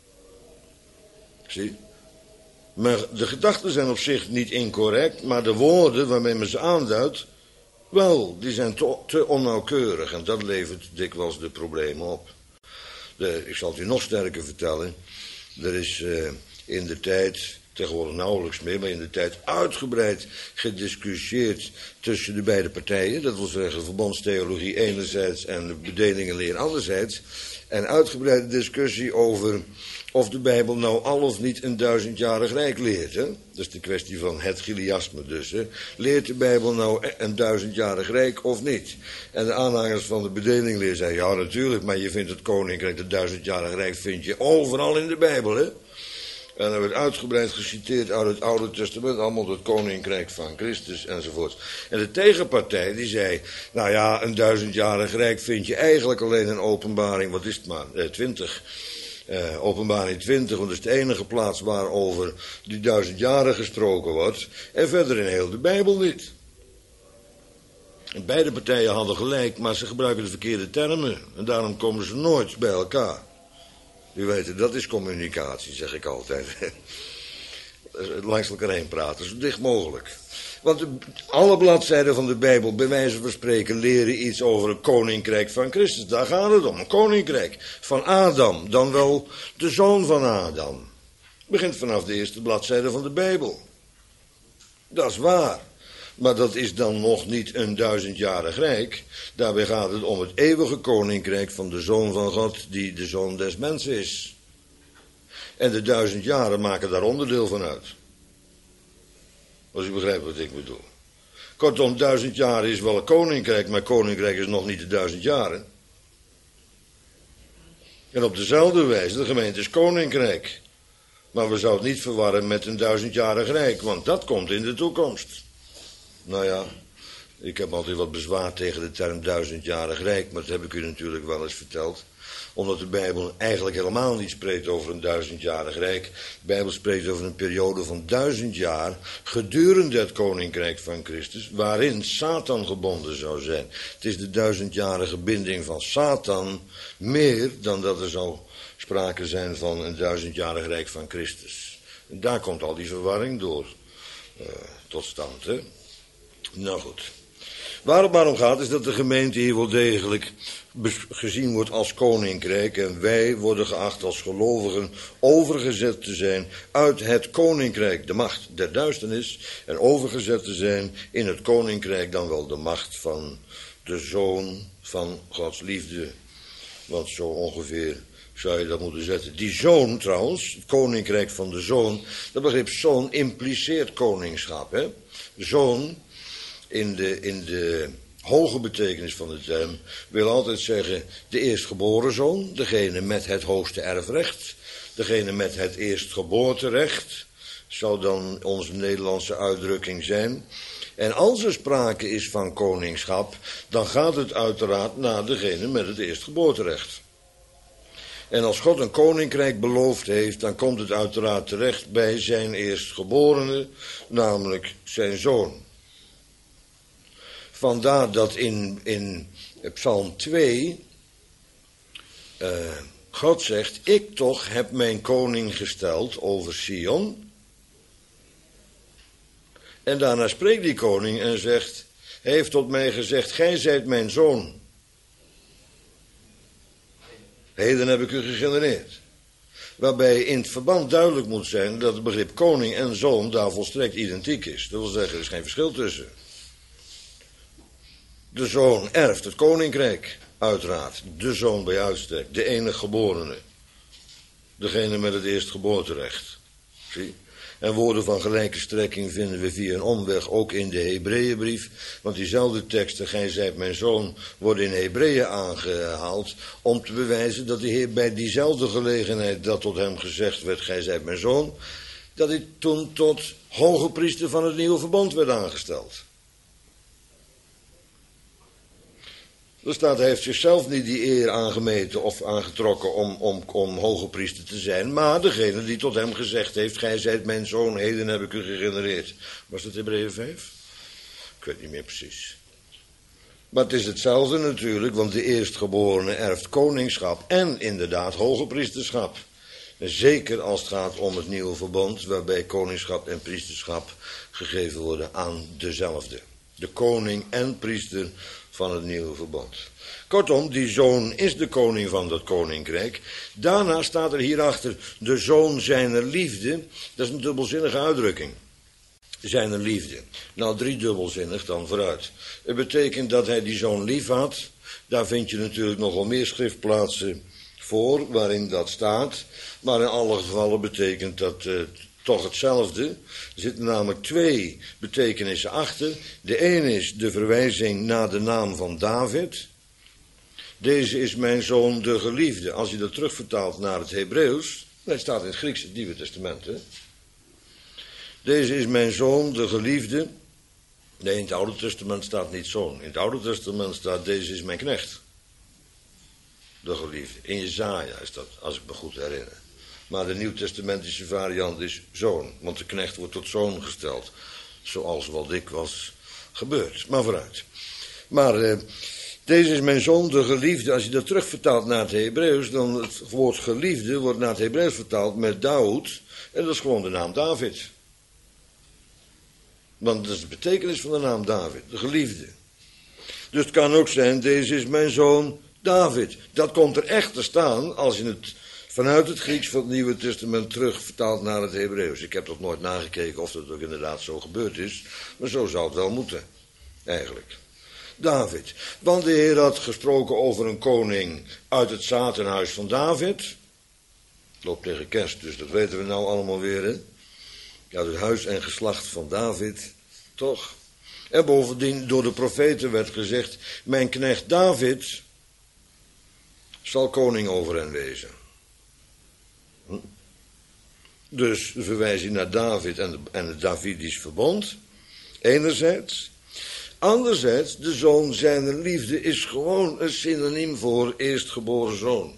Zie? Maar de gedachten zijn op zich niet incorrect, maar de woorden waarmee men ze aanduidt, wel, die zijn te, te onnauwkeurig en dat levert dikwijls de problemen op. De, ik zal het u nog sterker vertellen. Er is uh, in de tijd, tegenwoordig nauwelijks meer, maar in de tijd uitgebreid gediscussieerd tussen de beide partijen. Dat wil zeggen verbondstheologie enerzijds en de bedelingenleer anderzijds. En uitgebreide discussie over of de Bijbel nou al of niet een duizendjarig rijk leert. Hè? Dat is de kwestie van het chiliasme dus. Hè? Leert de Bijbel nou een duizendjarig rijk of niet? En de aanhangers van de bedelingenleer zeiden, ja natuurlijk, maar je vindt het koninkrijk, het duizendjarig rijk vind je overal in de Bijbel. Hè? En er werd uitgebreid geciteerd uit het Oude Testament, allemaal het koninkrijk van Christus enzovoort. En de tegenpartij die zei, nou ja, een duizendjarig rijk vind je eigenlijk alleen in Openbaring, wat is het maar, eh, twintig. Uh, openbaring twintig, want dat is de enige plaats waarover die duizend jaren gesproken wordt. En verder in heel de Bijbel niet. En beide partijen hadden gelijk, maar ze gebruiken de verkeerde termen. En daarom komen ze nooit bij elkaar. U weet, dat is communicatie, zeg ik altijd. Langs elkaar heen praten, zo dicht mogelijk. Want de, alle bladzijden van de Bijbel, bij wijze van spreken, leren iets over het koninkrijk van Christus. Daar gaat het om, een koninkrijk van Adam, dan wel de zoon van Adam. Het begint vanaf de eerste bladzijde van de Bijbel. Dat is waar. Maar dat is dan nog niet een duizendjarig rijk. Daarbij gaat het om het eeuwige koninkrijk van de Zoon van God, die de Zoon des Mensen is. En de duizend jaren maken daar onderdeel van uit. Als u begrijpt wat ik bedoel. Kortom, duizend jaren is wel een koninkrijk, maar koninkrijk is nog niet de duizend jaren. En op dezelfde wijze, de gemeente is koninkrijk. Maar we zouden het niet verwarren met een duizendjarig rijk, want dat komt in de toekomst. Nou ja, ik heb altijd wat bezwaar tegen de term duizendjarig rijk, maar dat heb ik u natuurlijk wel eens verteld. Omdat de Bijbel eigenlijk helemaal niet spreekt over een duizendjarig rijk. De Bijbel spreekt over een periode van duizend jaar gedurende het koninkrijk van Christus, waarin Satan gebonden zou zijn. Het is de duizendjarige binding van Satan meer dan dat er zou sprake zijn van een duizendjarig rijk van Christus. En daar komt al die verwarring door uh, tot stand, hè. Nou goed. Waar het maar om gaat is dat de gemeente hier wel degelijk gezien wordt als koninkrijk en wij worden geacht als gelovigen overgezet te zijn uit het koninkrijk, de macht der duisternis, en overgezet te zijn in het koninkrijk dan wel de macht van de Zoon van Gods liefde. Want zo ongeveer zou je dat moeten zetten. Die Zoon trouwens, het koninkrijk van de Zoon, dat begrip Zoon impliceert koningschap, hè? Zoon in de, in de hoge betekenis van de term wil altijd zeggen de eerstgeboren zoon, degene met het hoogste erfrecht, degene met het eerstgeboorterecht, zou dan onze Nederlandse uitdrukking zijn. En als er sprake is van koningschap, dan gaat het uiteraard naar degene met het eerstgeboorterecht. En als God een koninkrijk beloofd heeft, dan komt het uiteraard terecht bij zijn eerstgeborene, namelijk zijn zoon. Vandaar dat in, in Psalm twee Uh, God zegt, ik toch heb mijn koning gesteld over Sion. En daarna spreekt die koning en zegt, hij heeft tot mij gezegd, gij zijt mijn zoon. Heden heb ik u gegenereerd. Waarbij in het verband duidelijk moet zijn dat het begrip koning en zoon daar volstrekt identiek is. Dat wil zeggen, er is geen verschil tussen. De zoon erft het koninkrijk, uiteraard. De zoon bij uitstek, de enige geborene. Degene met het eerstgeboorterecht. Zie? En woorden van gelijke strekking vinden we via een omweg ook in de Hebreeënbrief. Want diezelfde teksten, gij zijt mijn zoon, worden in Hebreeën aangehaald. Om te bewijzen dat de Heer bij diezelfde gelegenheid dat tot hem gezegd werd, gij zijt mijn zoon, dat hij toen tot hoge priester van het nieuwe verbond werd aangesteld. Er staat, hij heeft zichzelf niet die eer aangemeten of aangetrokken om, om, om hoge priester te zijn, maar degene die tot hem gezegd heeft, gij zijt mijn zoon, heden heb ik u gegenereerd. Was dat Hebreeën vijf? Ik weet niet meer precies. Maar het is hetzelfde natuurlijk, want de eerstgeborene erft koningschap en inderdaad hoge priesterschap. En zeker als het gaat om het nieuwe verbond, waarbij koningschap en priesterschap gegeven worden aan dezelfde. De koning en priester van het nieuwe verbond. Kortom, die zoon is de koning van dat koninkrijk. Daarna staat er hierachter de zoon zijner liefde. Dat is een dubbelzinnige uitdrukking. Zijner liefde. Nou, driedubbelzinnig dan vooruit. Het betekent dat hij die zoon lief had. Daar vind je natuurlijk nogal meer schriftplaatsen voor waarin dat staat. Maar in alle gevallen betekent dat uh, toch hetzelfde. Er zitten namelijk twee betekenissen achter. De ene is de verwijzing naar de naam van David. Deze is mijn zoon de geliefde. Als je dat terugvertaalt naar het Hebreeuws, dat staat in het Grieks, het Nieuwe Testament. Hè? Deze is mijn zoon de geliefde. Nee, in het Oude Testament staat niet zoon. In het Oude Testament staat deze is mijn knecht. De geliefde. In Jesaja is dat, als ik me goed herinner. Maar de Nieuwtestamentische variant is zoon. Want de knecht wordt tot zoon gesteld. Zoals wel dikwijls gebeurt. Maar vooruit. Maar uh, deze is mijn zoon, de geliefde. Als je dat terugvertaalt naar het Hebreeuws, dan het woord geliefde wordt naar het Hebreeuws vertaald met Daoud. En dat is gewoon de naam David. Want dat is de betekenis van de naam David. De geliefde. Dus het kan ook zijn, deze is mijn zoon David. Dat komt er echt te staan als je het vanuit het Grieks van het Nieuwe Testament terug vertaalt naar het Hebreeuws. Ik heb toch nooit nagekeken of dat ook inderdaad zo gebeurd is. Maar zo zou het wel moeten, eigenlijk. David. Want de Heer had gesproken over een koning uit het zatenhuis van David. Loopt tegen kerst, dus dat weten we nou allemaal weer, hè. Uit het huis en geslacht van David, toch? En bovendien door de profeten werd gezegd, mijn knecht David zal koning over hen wezen. Hm? Dus de verwijzing naar David en, de, en het Davidisch verbond, enerzijds. Anderzijds, de zoon zijner liefde is gewoon een synoniem voor eerstgeboren zoon.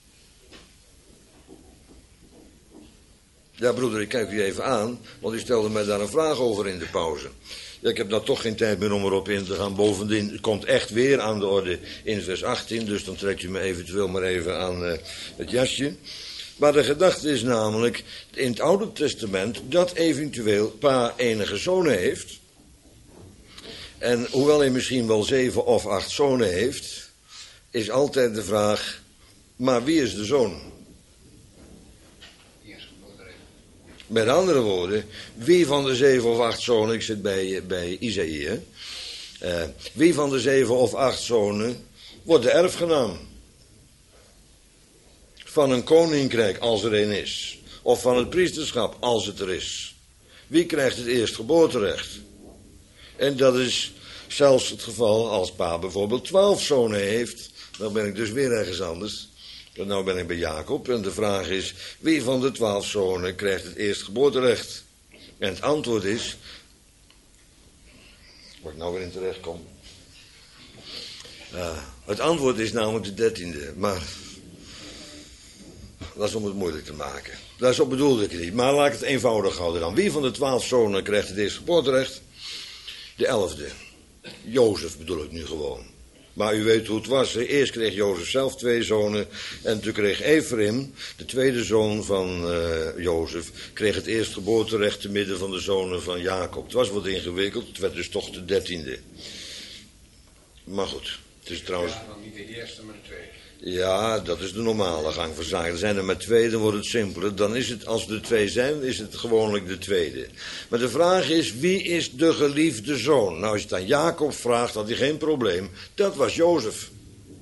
Ja, broeder, ik kijk u even aan, want u stelde mij daar een vraag over in de pauze. Ja, ik heb nou toch geen tijd meer om erop in te gaan. Bovendien, het komt echt weer aan de orde in vers achttien, dus dan trekt u me eventueel maar even aan uh, het jasje. Maar de gedachte is namelijk, in het Oude Testament, dat eventueel pa enige zonen heeft. En hoewel hij misschien wel zeven of acht zonen heeft, is altijd de vraag, maar wie is de zoon? Met andere woorden, wie van de zeven of acht zonen, ik zit bij, bij Isaïe, uh, wie van de zeven of acht zonen wordt de erfgenaam van een koninkrijk als er een is, of van het priesterschap als het er is. Wie krijgt het eerstgeboorterecht? En dat is zelfs het geval als pa bijvoorbeeld twaalf zonen heeft, dan ben ik dus weer ergens anders. Nou ben ik bij Jacob en de vraag is, wie van de twaalf zonen krijgt het eerstgeboorterecht? En het antwoord is, waar ik nou weer in terecht kom. Uh, het antwoord is namelijk de dertiende, maar dat is om het moeilijk te maken. Dat is op bedoelde ik het niet, maar laat ik het eenvoudig houden dan. Wie van de twaalf zonen krijgt het eerstgeboorterecht? De elfde. Jozef bedoel ik nu gewoon. Maar u weet hoe het was. Hè? Eerst kreeg Jozef zelf twee zonen. En toen kreeg Ephraim, de tweede zoon van uh, Jozef, kreeg het eerstgeboorterecht te midden van de zonen van Jacob. Het was wat ingewikkeld. Het werd dus toch de dertiende. Maar goed. Het is trouwens... Ja, dan niet de eerste, maar de tweede. Ja, dat is de normale gang van zaken. Er zijn er maar twee, dan wordt het simpeler. Dan is het, als er twee zijn, is het gewoonlijk de tweede. Maar de vraag is, wie is de geliefde zoon? Nou, als je het aan Jacob vraagt, had hij geen probleem. Dat was Jozef.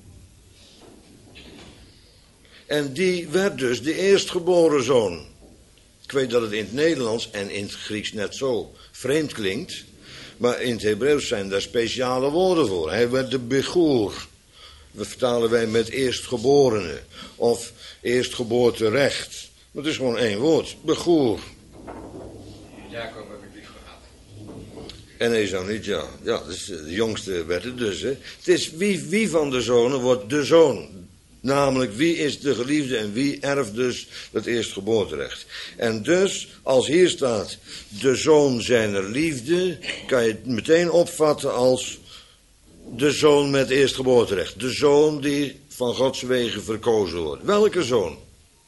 En die werd dus de eerstgeboren zoon. Ik weet dat het in het Nederlands en in het Grieks net zo vreemd klinkt. Maar in het Hebreeuws zijn daar speciale woorden voor. Hij werd de begoer. We vertalen wij met eerstgeborene. Of eerstgeboorterecht. Maar het is gewoon één woord. Begoer. Jacob heb ik lief gehad. En Esau niet, ja. Ja, dus de jongste werd het dus. Hè. Het is wie, wie van de zonen wordt de zoon. Namelijk, wie is de geliefde en wie erft dus het eerstgeboorterecht. En dus, als hier staat, de zoon zijner liefde, kan je het meteen opvatten als de zoon met eerstgeboorterecht. De zoon die van Gods wegen verkozen wordt. Welke zoon?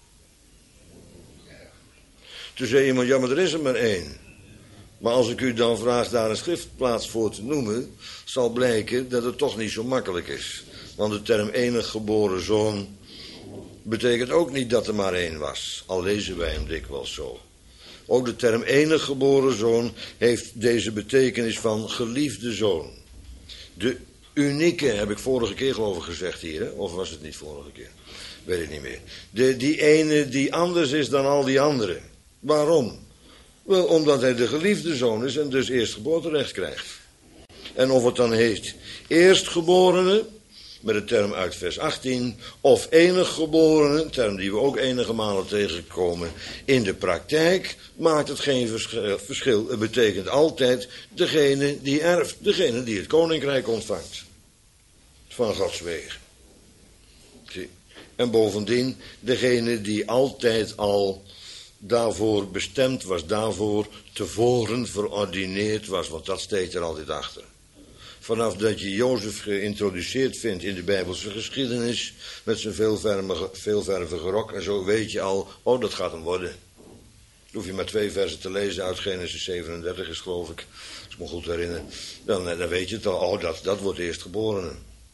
Toen zei iemand, ja, maar er is er maar één. Maar als ik u dan vraag daar een schriftplaats voor te noemen, zal blijken dat het toch niet zo makkelijk is. Want de term enig geboren zoon betekent ook niet dat er maar één was. Al lezen wij hem dikwijls zo. Ook de term enig geboren zoon heeft deze betekenis van geliefde zoon. De unieke, heb ik vorige keer geloof ik gezegd hier, hè? Of was het niet vorige keer? Weet ik niet meer. De, die ene die anders is dan al die anderen. Waarom? Wel, omdat hij de geliefde zoon is en dus eerstgeboorterecht krijgt. En of het dan heet eerstgeborene, met de term uit vers achttien, of eniggeborene, een term die we ook enige malen tegenkomen. In de praktijk maakt het geen verschil. Het betekent altijd degene die erft, degene die het koninkrijk ontvangt. Van Gods wegen. Zie. En bovendien, degene die altijd al daarvoor bestemd was, daarvoor tevoren verordineerd was, want dat steekt er altijd achter. Vanaf dat je Jozef geïntroduceerd vindt in de Bijbelse geschiedenis, met zijn veelvervige, veelvervige rok en zo, weet je al, oh, dat gaat hem worden. Dan hoef je maar twee versen te lezen uit Genesis zevenendertig is, geloof ik, als ik me goed herinner. Dan, dan weet je het al, oh, dat, dat wordt eerstgeborene.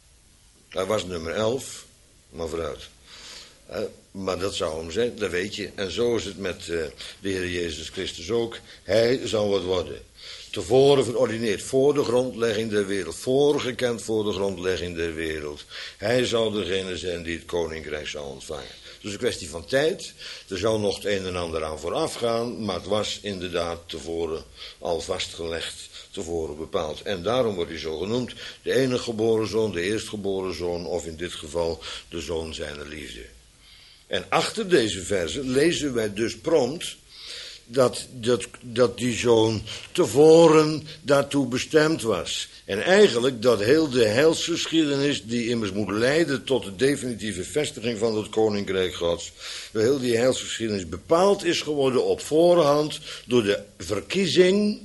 Hij was nummer elf, maar vooruit. Uh, maar dat zou hem zijn, dat weet je. En zo is het met uh, de Heer Jezus Christus ook. Hij zal wat worden. Tevoren verordineerd, voor de grondlegging der wereld. Voorgekend voor de grondlegging der wereld. Hij zal degene zijn die het koninkrijk zal ontvangen. Dus een kwestie van tijd. Er zou nog het een en ander aan vooraf gaan. Maar het was inderdaad tevoren al vastgelegd. Tevoren bepaald. En daarom wordt hij zo genoemd. De enige geboren zoon, de eerstgeboren zoon. Of in dit geval de zoon zijner liefde. En achter deze verzen lezen wij dus prompt dat, dat, dat die zoon tevoren daartoe bestemd was. En eigenlijk dat heel de heilsgeschiedenis die immers moet leiden tot de definitieve vestiging van het koninkrijk Gods, dat heel die heilsgeschiedenis bepaald is geworden op voorhand door de verkiezing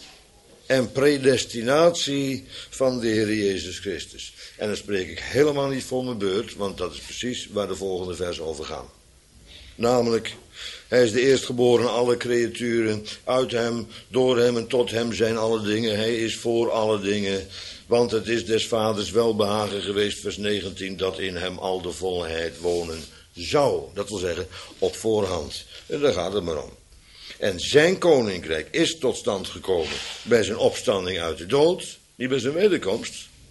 en predestinatie van de Heer Jezus Christus. En dan spreek ik helemaal niet voor mijn beurt, want dat is precies waar de volgende versen over gaan. Namelijk, hij is de eerstgeboren alle creaturen, uit hem, door hem en tot hem zijn alle dingen. Hij is voor alle dingen, want het is des vaders welbehagen geweest, vers negentien, dat in hem al de volheid wonen zou. Dat wil zeggen, op voorhand. En daar gaat het maar om. En zijn koninkrijk is tot stand gekomen bij zijn opstanding uit de dood, niet bij zijn wederkomst.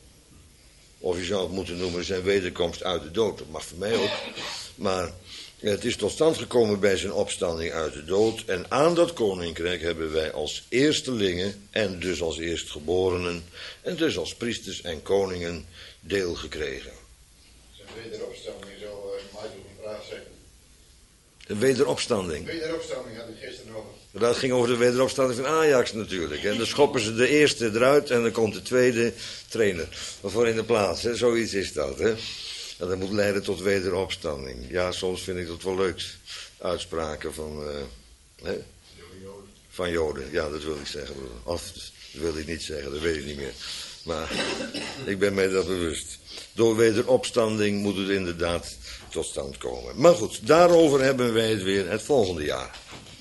Of je zou het moeten noemen zijn wederkomst uit de dood, dat mag voor mij ook. Maar het is tot stand gekomen bij zijn opstanding uit de dood. En aan dat koninkrijk hebben wij als eerstelingen en dus als eerstgeborenen en dus als priesters en koningen deel gekregen. Zijn wederopstanding zou uh, Michael een vraag zeggen. Een wederopstanding. Wederopstanding had ik gisteren over. Dat ging over de wederopstanding van Ajax natuurlijk. En dan schoppen ze de eerste eruit en dan komt de tweede trainer. Waarvoor in de plaats, hè? Zoiets is dat. Hè? En dat moet leiden tot wederopstanding. Ja, soms vind ik dat wel leuk. Uitspraken van, uh, hè? Van Joden. Ja, dat wil ik zeggen. Of dat wil ik niet zeggen, dat weet ik niet meer. Maar ik ben mij dat bewust. Door wederopstanding moet het inderdaad tot stand komen. Maar goed, daarover hebben wij het weer het volgende jaar.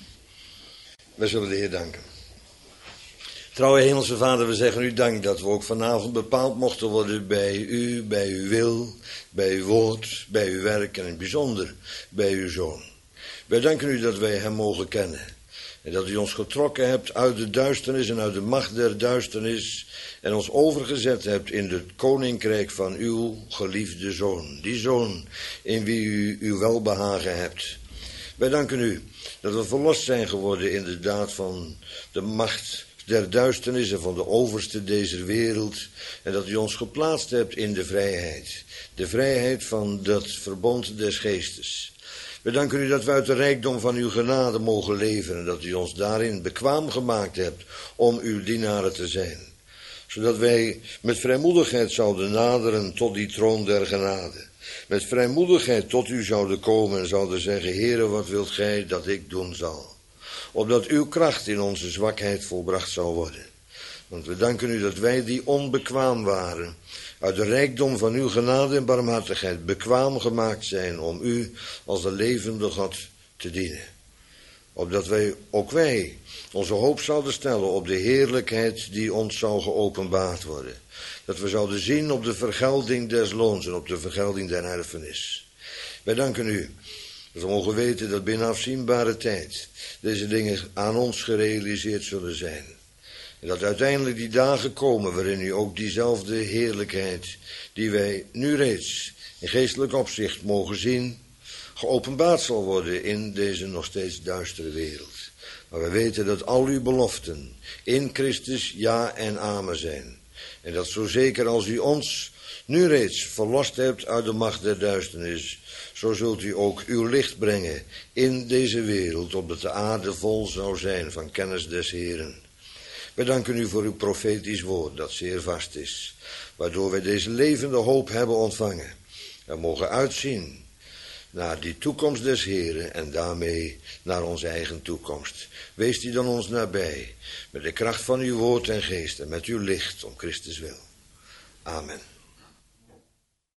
Wij zullen de Heer danken. Trouwe Hemelse Vader, we zeggen u dank dat we ook vanavond bepaald mochten worden bij u, bij uw wil, bij uw woord, bij uw werk en in het bijzonder bij uw Zoon. Wij danken u dat wij hem mogen kennen. En dat u ons getrokken hebt uit de duisternis en uit de macht der duisternis en ons overgezet hebt in het koninkrijk van uw geliefde Zoon. Die Zoon in wie u uw welbehagen hebt. Wij danken u dat we verlost zijn geworden inderdaad van de macht der duisternis en van de overste deze wereld. En dat u ons geplaatst hebt in de vrijheid. De vrijheid van dat verbond des geestes. We danken u dat we uit de rijkdom van uw genade mogen leven en dat u ons daarin bekwaam gemaakt hebt om uw dienaren te zijn. Zodat wij met vrijmoedigheid zouden naderen tot die troon der genade. Met vrijmoedigheid tot u zouden komen en zouden zeggen, Heere, wat wilt gij dat ik doen zal? Opdat uw kracht in onze zwakheid volbracht zou worden. Want we danken u dat wij die onbekwaam waren, uit de rijkdom van uw genade en barmhartigheid bekwaam gemaakt zijn om u als de levende God te dienen. Opdat wij, ook wij, onze hoop zouden stellen op de heerlijkheid die ons zou geopenbaard worden. Dat we zouden zien op de vergelding des loons en op de vergelding der erfenis. Wij danken u dat we mogen weten dat binnen afzienbare tijd deze dingen aan ons gerealiseerd zullen zijn. En dat uiteindelijk die dagen komen waarin u ook diezelfde heerlijkheid die wij nu reeds in geestelijk opzicht mogen zien, geopenbaard zal worden in deze nog steeds duistere wereld. Maar we weten dat al uw beloften in Christus ja en amen zijn. En dat zo zeker als u ons nu reeds verlost hebt uit de macht der duisternis, zo zult u ook uw licht brengen in deze wereld, opdat de aarde vol zou zijn van kennis des Heeren. Wij danken u voor uw profetisch woord, dat zeer vast is, waardoor wij deze levende hoop hebben ontvangen. En mogen uitzien naar die toekomst des Heeren en daarmee naar onze eigen toekomst. Wees die dan ons nabij, met de kracht van uw woord en geest en met uw licht om Christus wil. Amen.